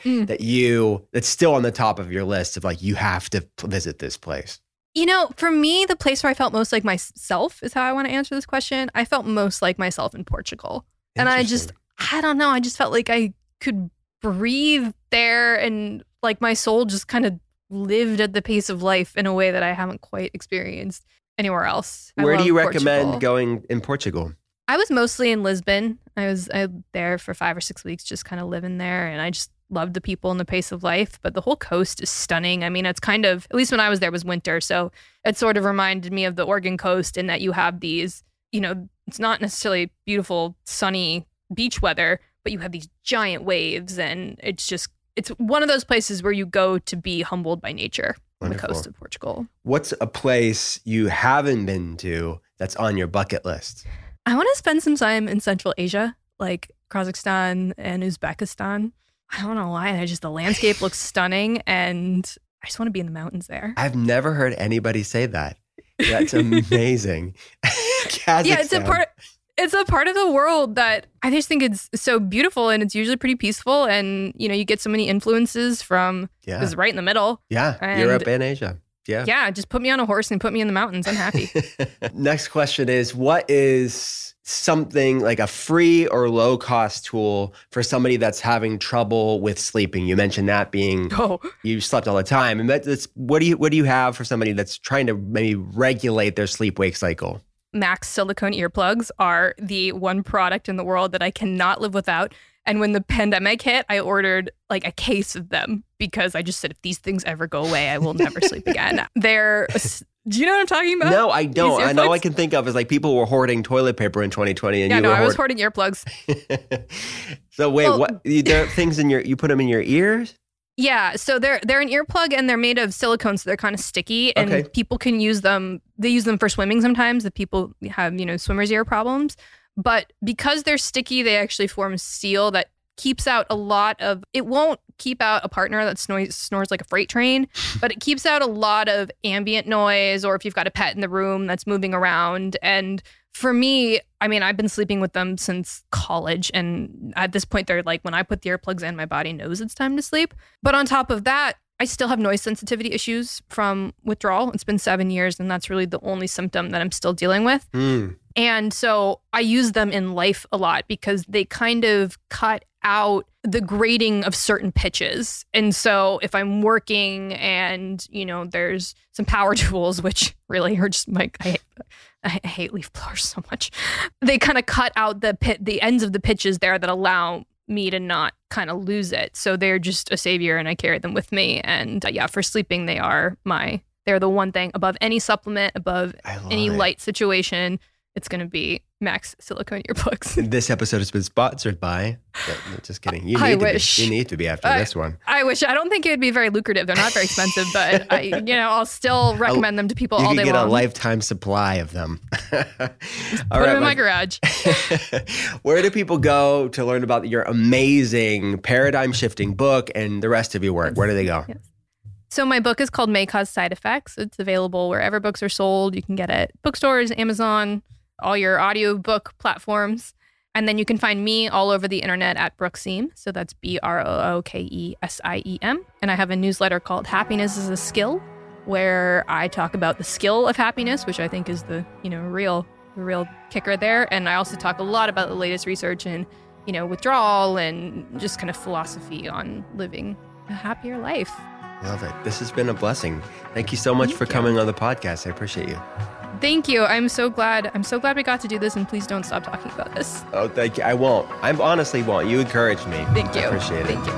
that's still on the top of your list of like, you have to visit this place. For me, the place where I felt most like myself is how I want to answer this question. I felt most like myself in Portugal. And I don't know, I just felt like I could breathe there and like my soul just kind of lived at the pace of life in a way that I haven't quite experienced anywhere else. Where do you recommend going in Portugal? I was mostly in Lisbon. I was there for 5 or 6 weeks, just kind of living there. And I just loved the people and the pace of life. But the whole coast is stunning. I mean, it's kind of, at least when I was there, it was winter. So it sort of reminded me of the Oregon coast in that you have these, it's not necessarily beautiful, sunny beach weather, but you have these giant waves. And it's one of those places where you go to be humbled by nature. On the coast of Portugal. What's a place you haven't been to that's on your bucket list? I want to spend some time in Central Asia, like Kazakhstan and Uzbekistan. I don't know why. The landscape looks stunning and I just want to be in the mountains there. I've never heard anybody say that. That's amazing. Kazakhstan. Yeah, it's a part of the world that I just think it's so beautiful and it's usually pretty peaceful. And, you get so many influences from, it's right in the middle. Yeah, Europe and Asia. Yeah. Yeah, just put me on a horse and put me in the mountains. I'm happy. Next question is, what is something like a free or low cost tool for somebody that's having trouble with sleeping? You mentioned that being, you slept all the time. And what do you have for somebody that's trying to maybe regulate their sleep-wake cycle? Max silicone earplugs are the one product in the world that I cannot live without. And when the pandemic hit, I ordered like a case of them because I just said, if these things ever go away, I will never sleep again. Do you know what I'm talking about? No, I don't. I know I can think of is like people were hoarding toilet paper in 2020. And I was hoarding earplugs. So wait, what? There are things you put them in your ears? Yeah, so they're an earplug and they're made of silicone, so they're kind of sticky and people can use them. They use them for swimming sometimes if people have, swimmer's ear problems. But because they're sticky, they actually form a seal that keeps out it won't keep out a partner that snores like a freight train, but it keeps out a lot of ambient noise or if you've got a pet in the room that's moving around. And for me, I mean, I've been sleeping with them since college. And at this point, they're like, when I put the earplugs in, my body knows it's time to sleep. But on top of that, I still have noise sensitivity issues from withdrawal. It's been 7 years, and that's really the only symptom that I'm still dealing with. And so I use them in life a lot because they kind of cut out the grading of certain pitches. And so if I'm working and, there's some power tools, which really are just like, I hate leaf blowers so much. They kind of cut out the ends of the pitches there that allow me to not kind of lose it. So they're just a savior and I carry them with me. And for sleeping, they're the one thing above any supplement, above any light situation. It's going to be Max silicone earplugs. This episode has been sponsored by, just kidding. You need to be after this one. I wish. I don't think it would be very lucrative. They're not very expensive, but I'll still recommend them to people all day long. You can get a lifetime supply of them. Put them in my garage. Where do people go to learn about your amazing paradigm shifting book and the rest of your work? Where do they go? Yes. So my book is called May Cause Side Effects. It's available wherever books are sold. You can get it at bookstores, Amazon, all your audiobook platforms. And then you can find me all over the internet at Brookesiem. So that's BROOKESIEM. And I have a newsletter called Happiness is a Skill, where I talk about the skill of happiness, which I think is the real kicker there. And I also talk a lot about the latest research and, withdrawal and just kind of philosophy on living a happier life. Love it. This has been a blessing. Thank you so much for coming on the podcast. I appreciate you. Thank you. I'm so glad we got to do this, and please don't stop talking about this. Oh, thank you. I won't. I honestly won't. You encouraged me. Thank you. I appreciate it. Thank you.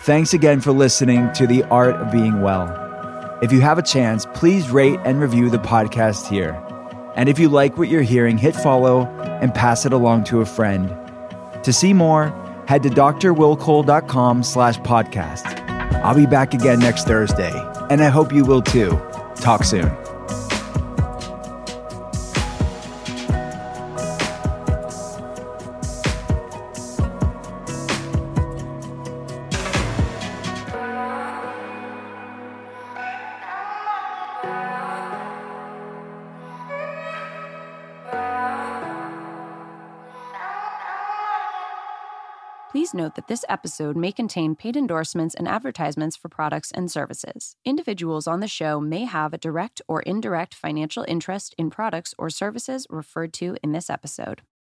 Thanks again for listening to The Art of Being Well. If you have a chance, please rate and review the podcast here. And if you like what you're hearing, hit follow and pass it along to a friend. To see more, head to drwillcole.com/podcast. I'll be back again next Thursday, and I hope you will too. Talk soon. Please note that this episode may contain paid endorsements and advertisements for products and services. Individuals on the show may have a direct or indirect financial interest in products or services referred to in this episode.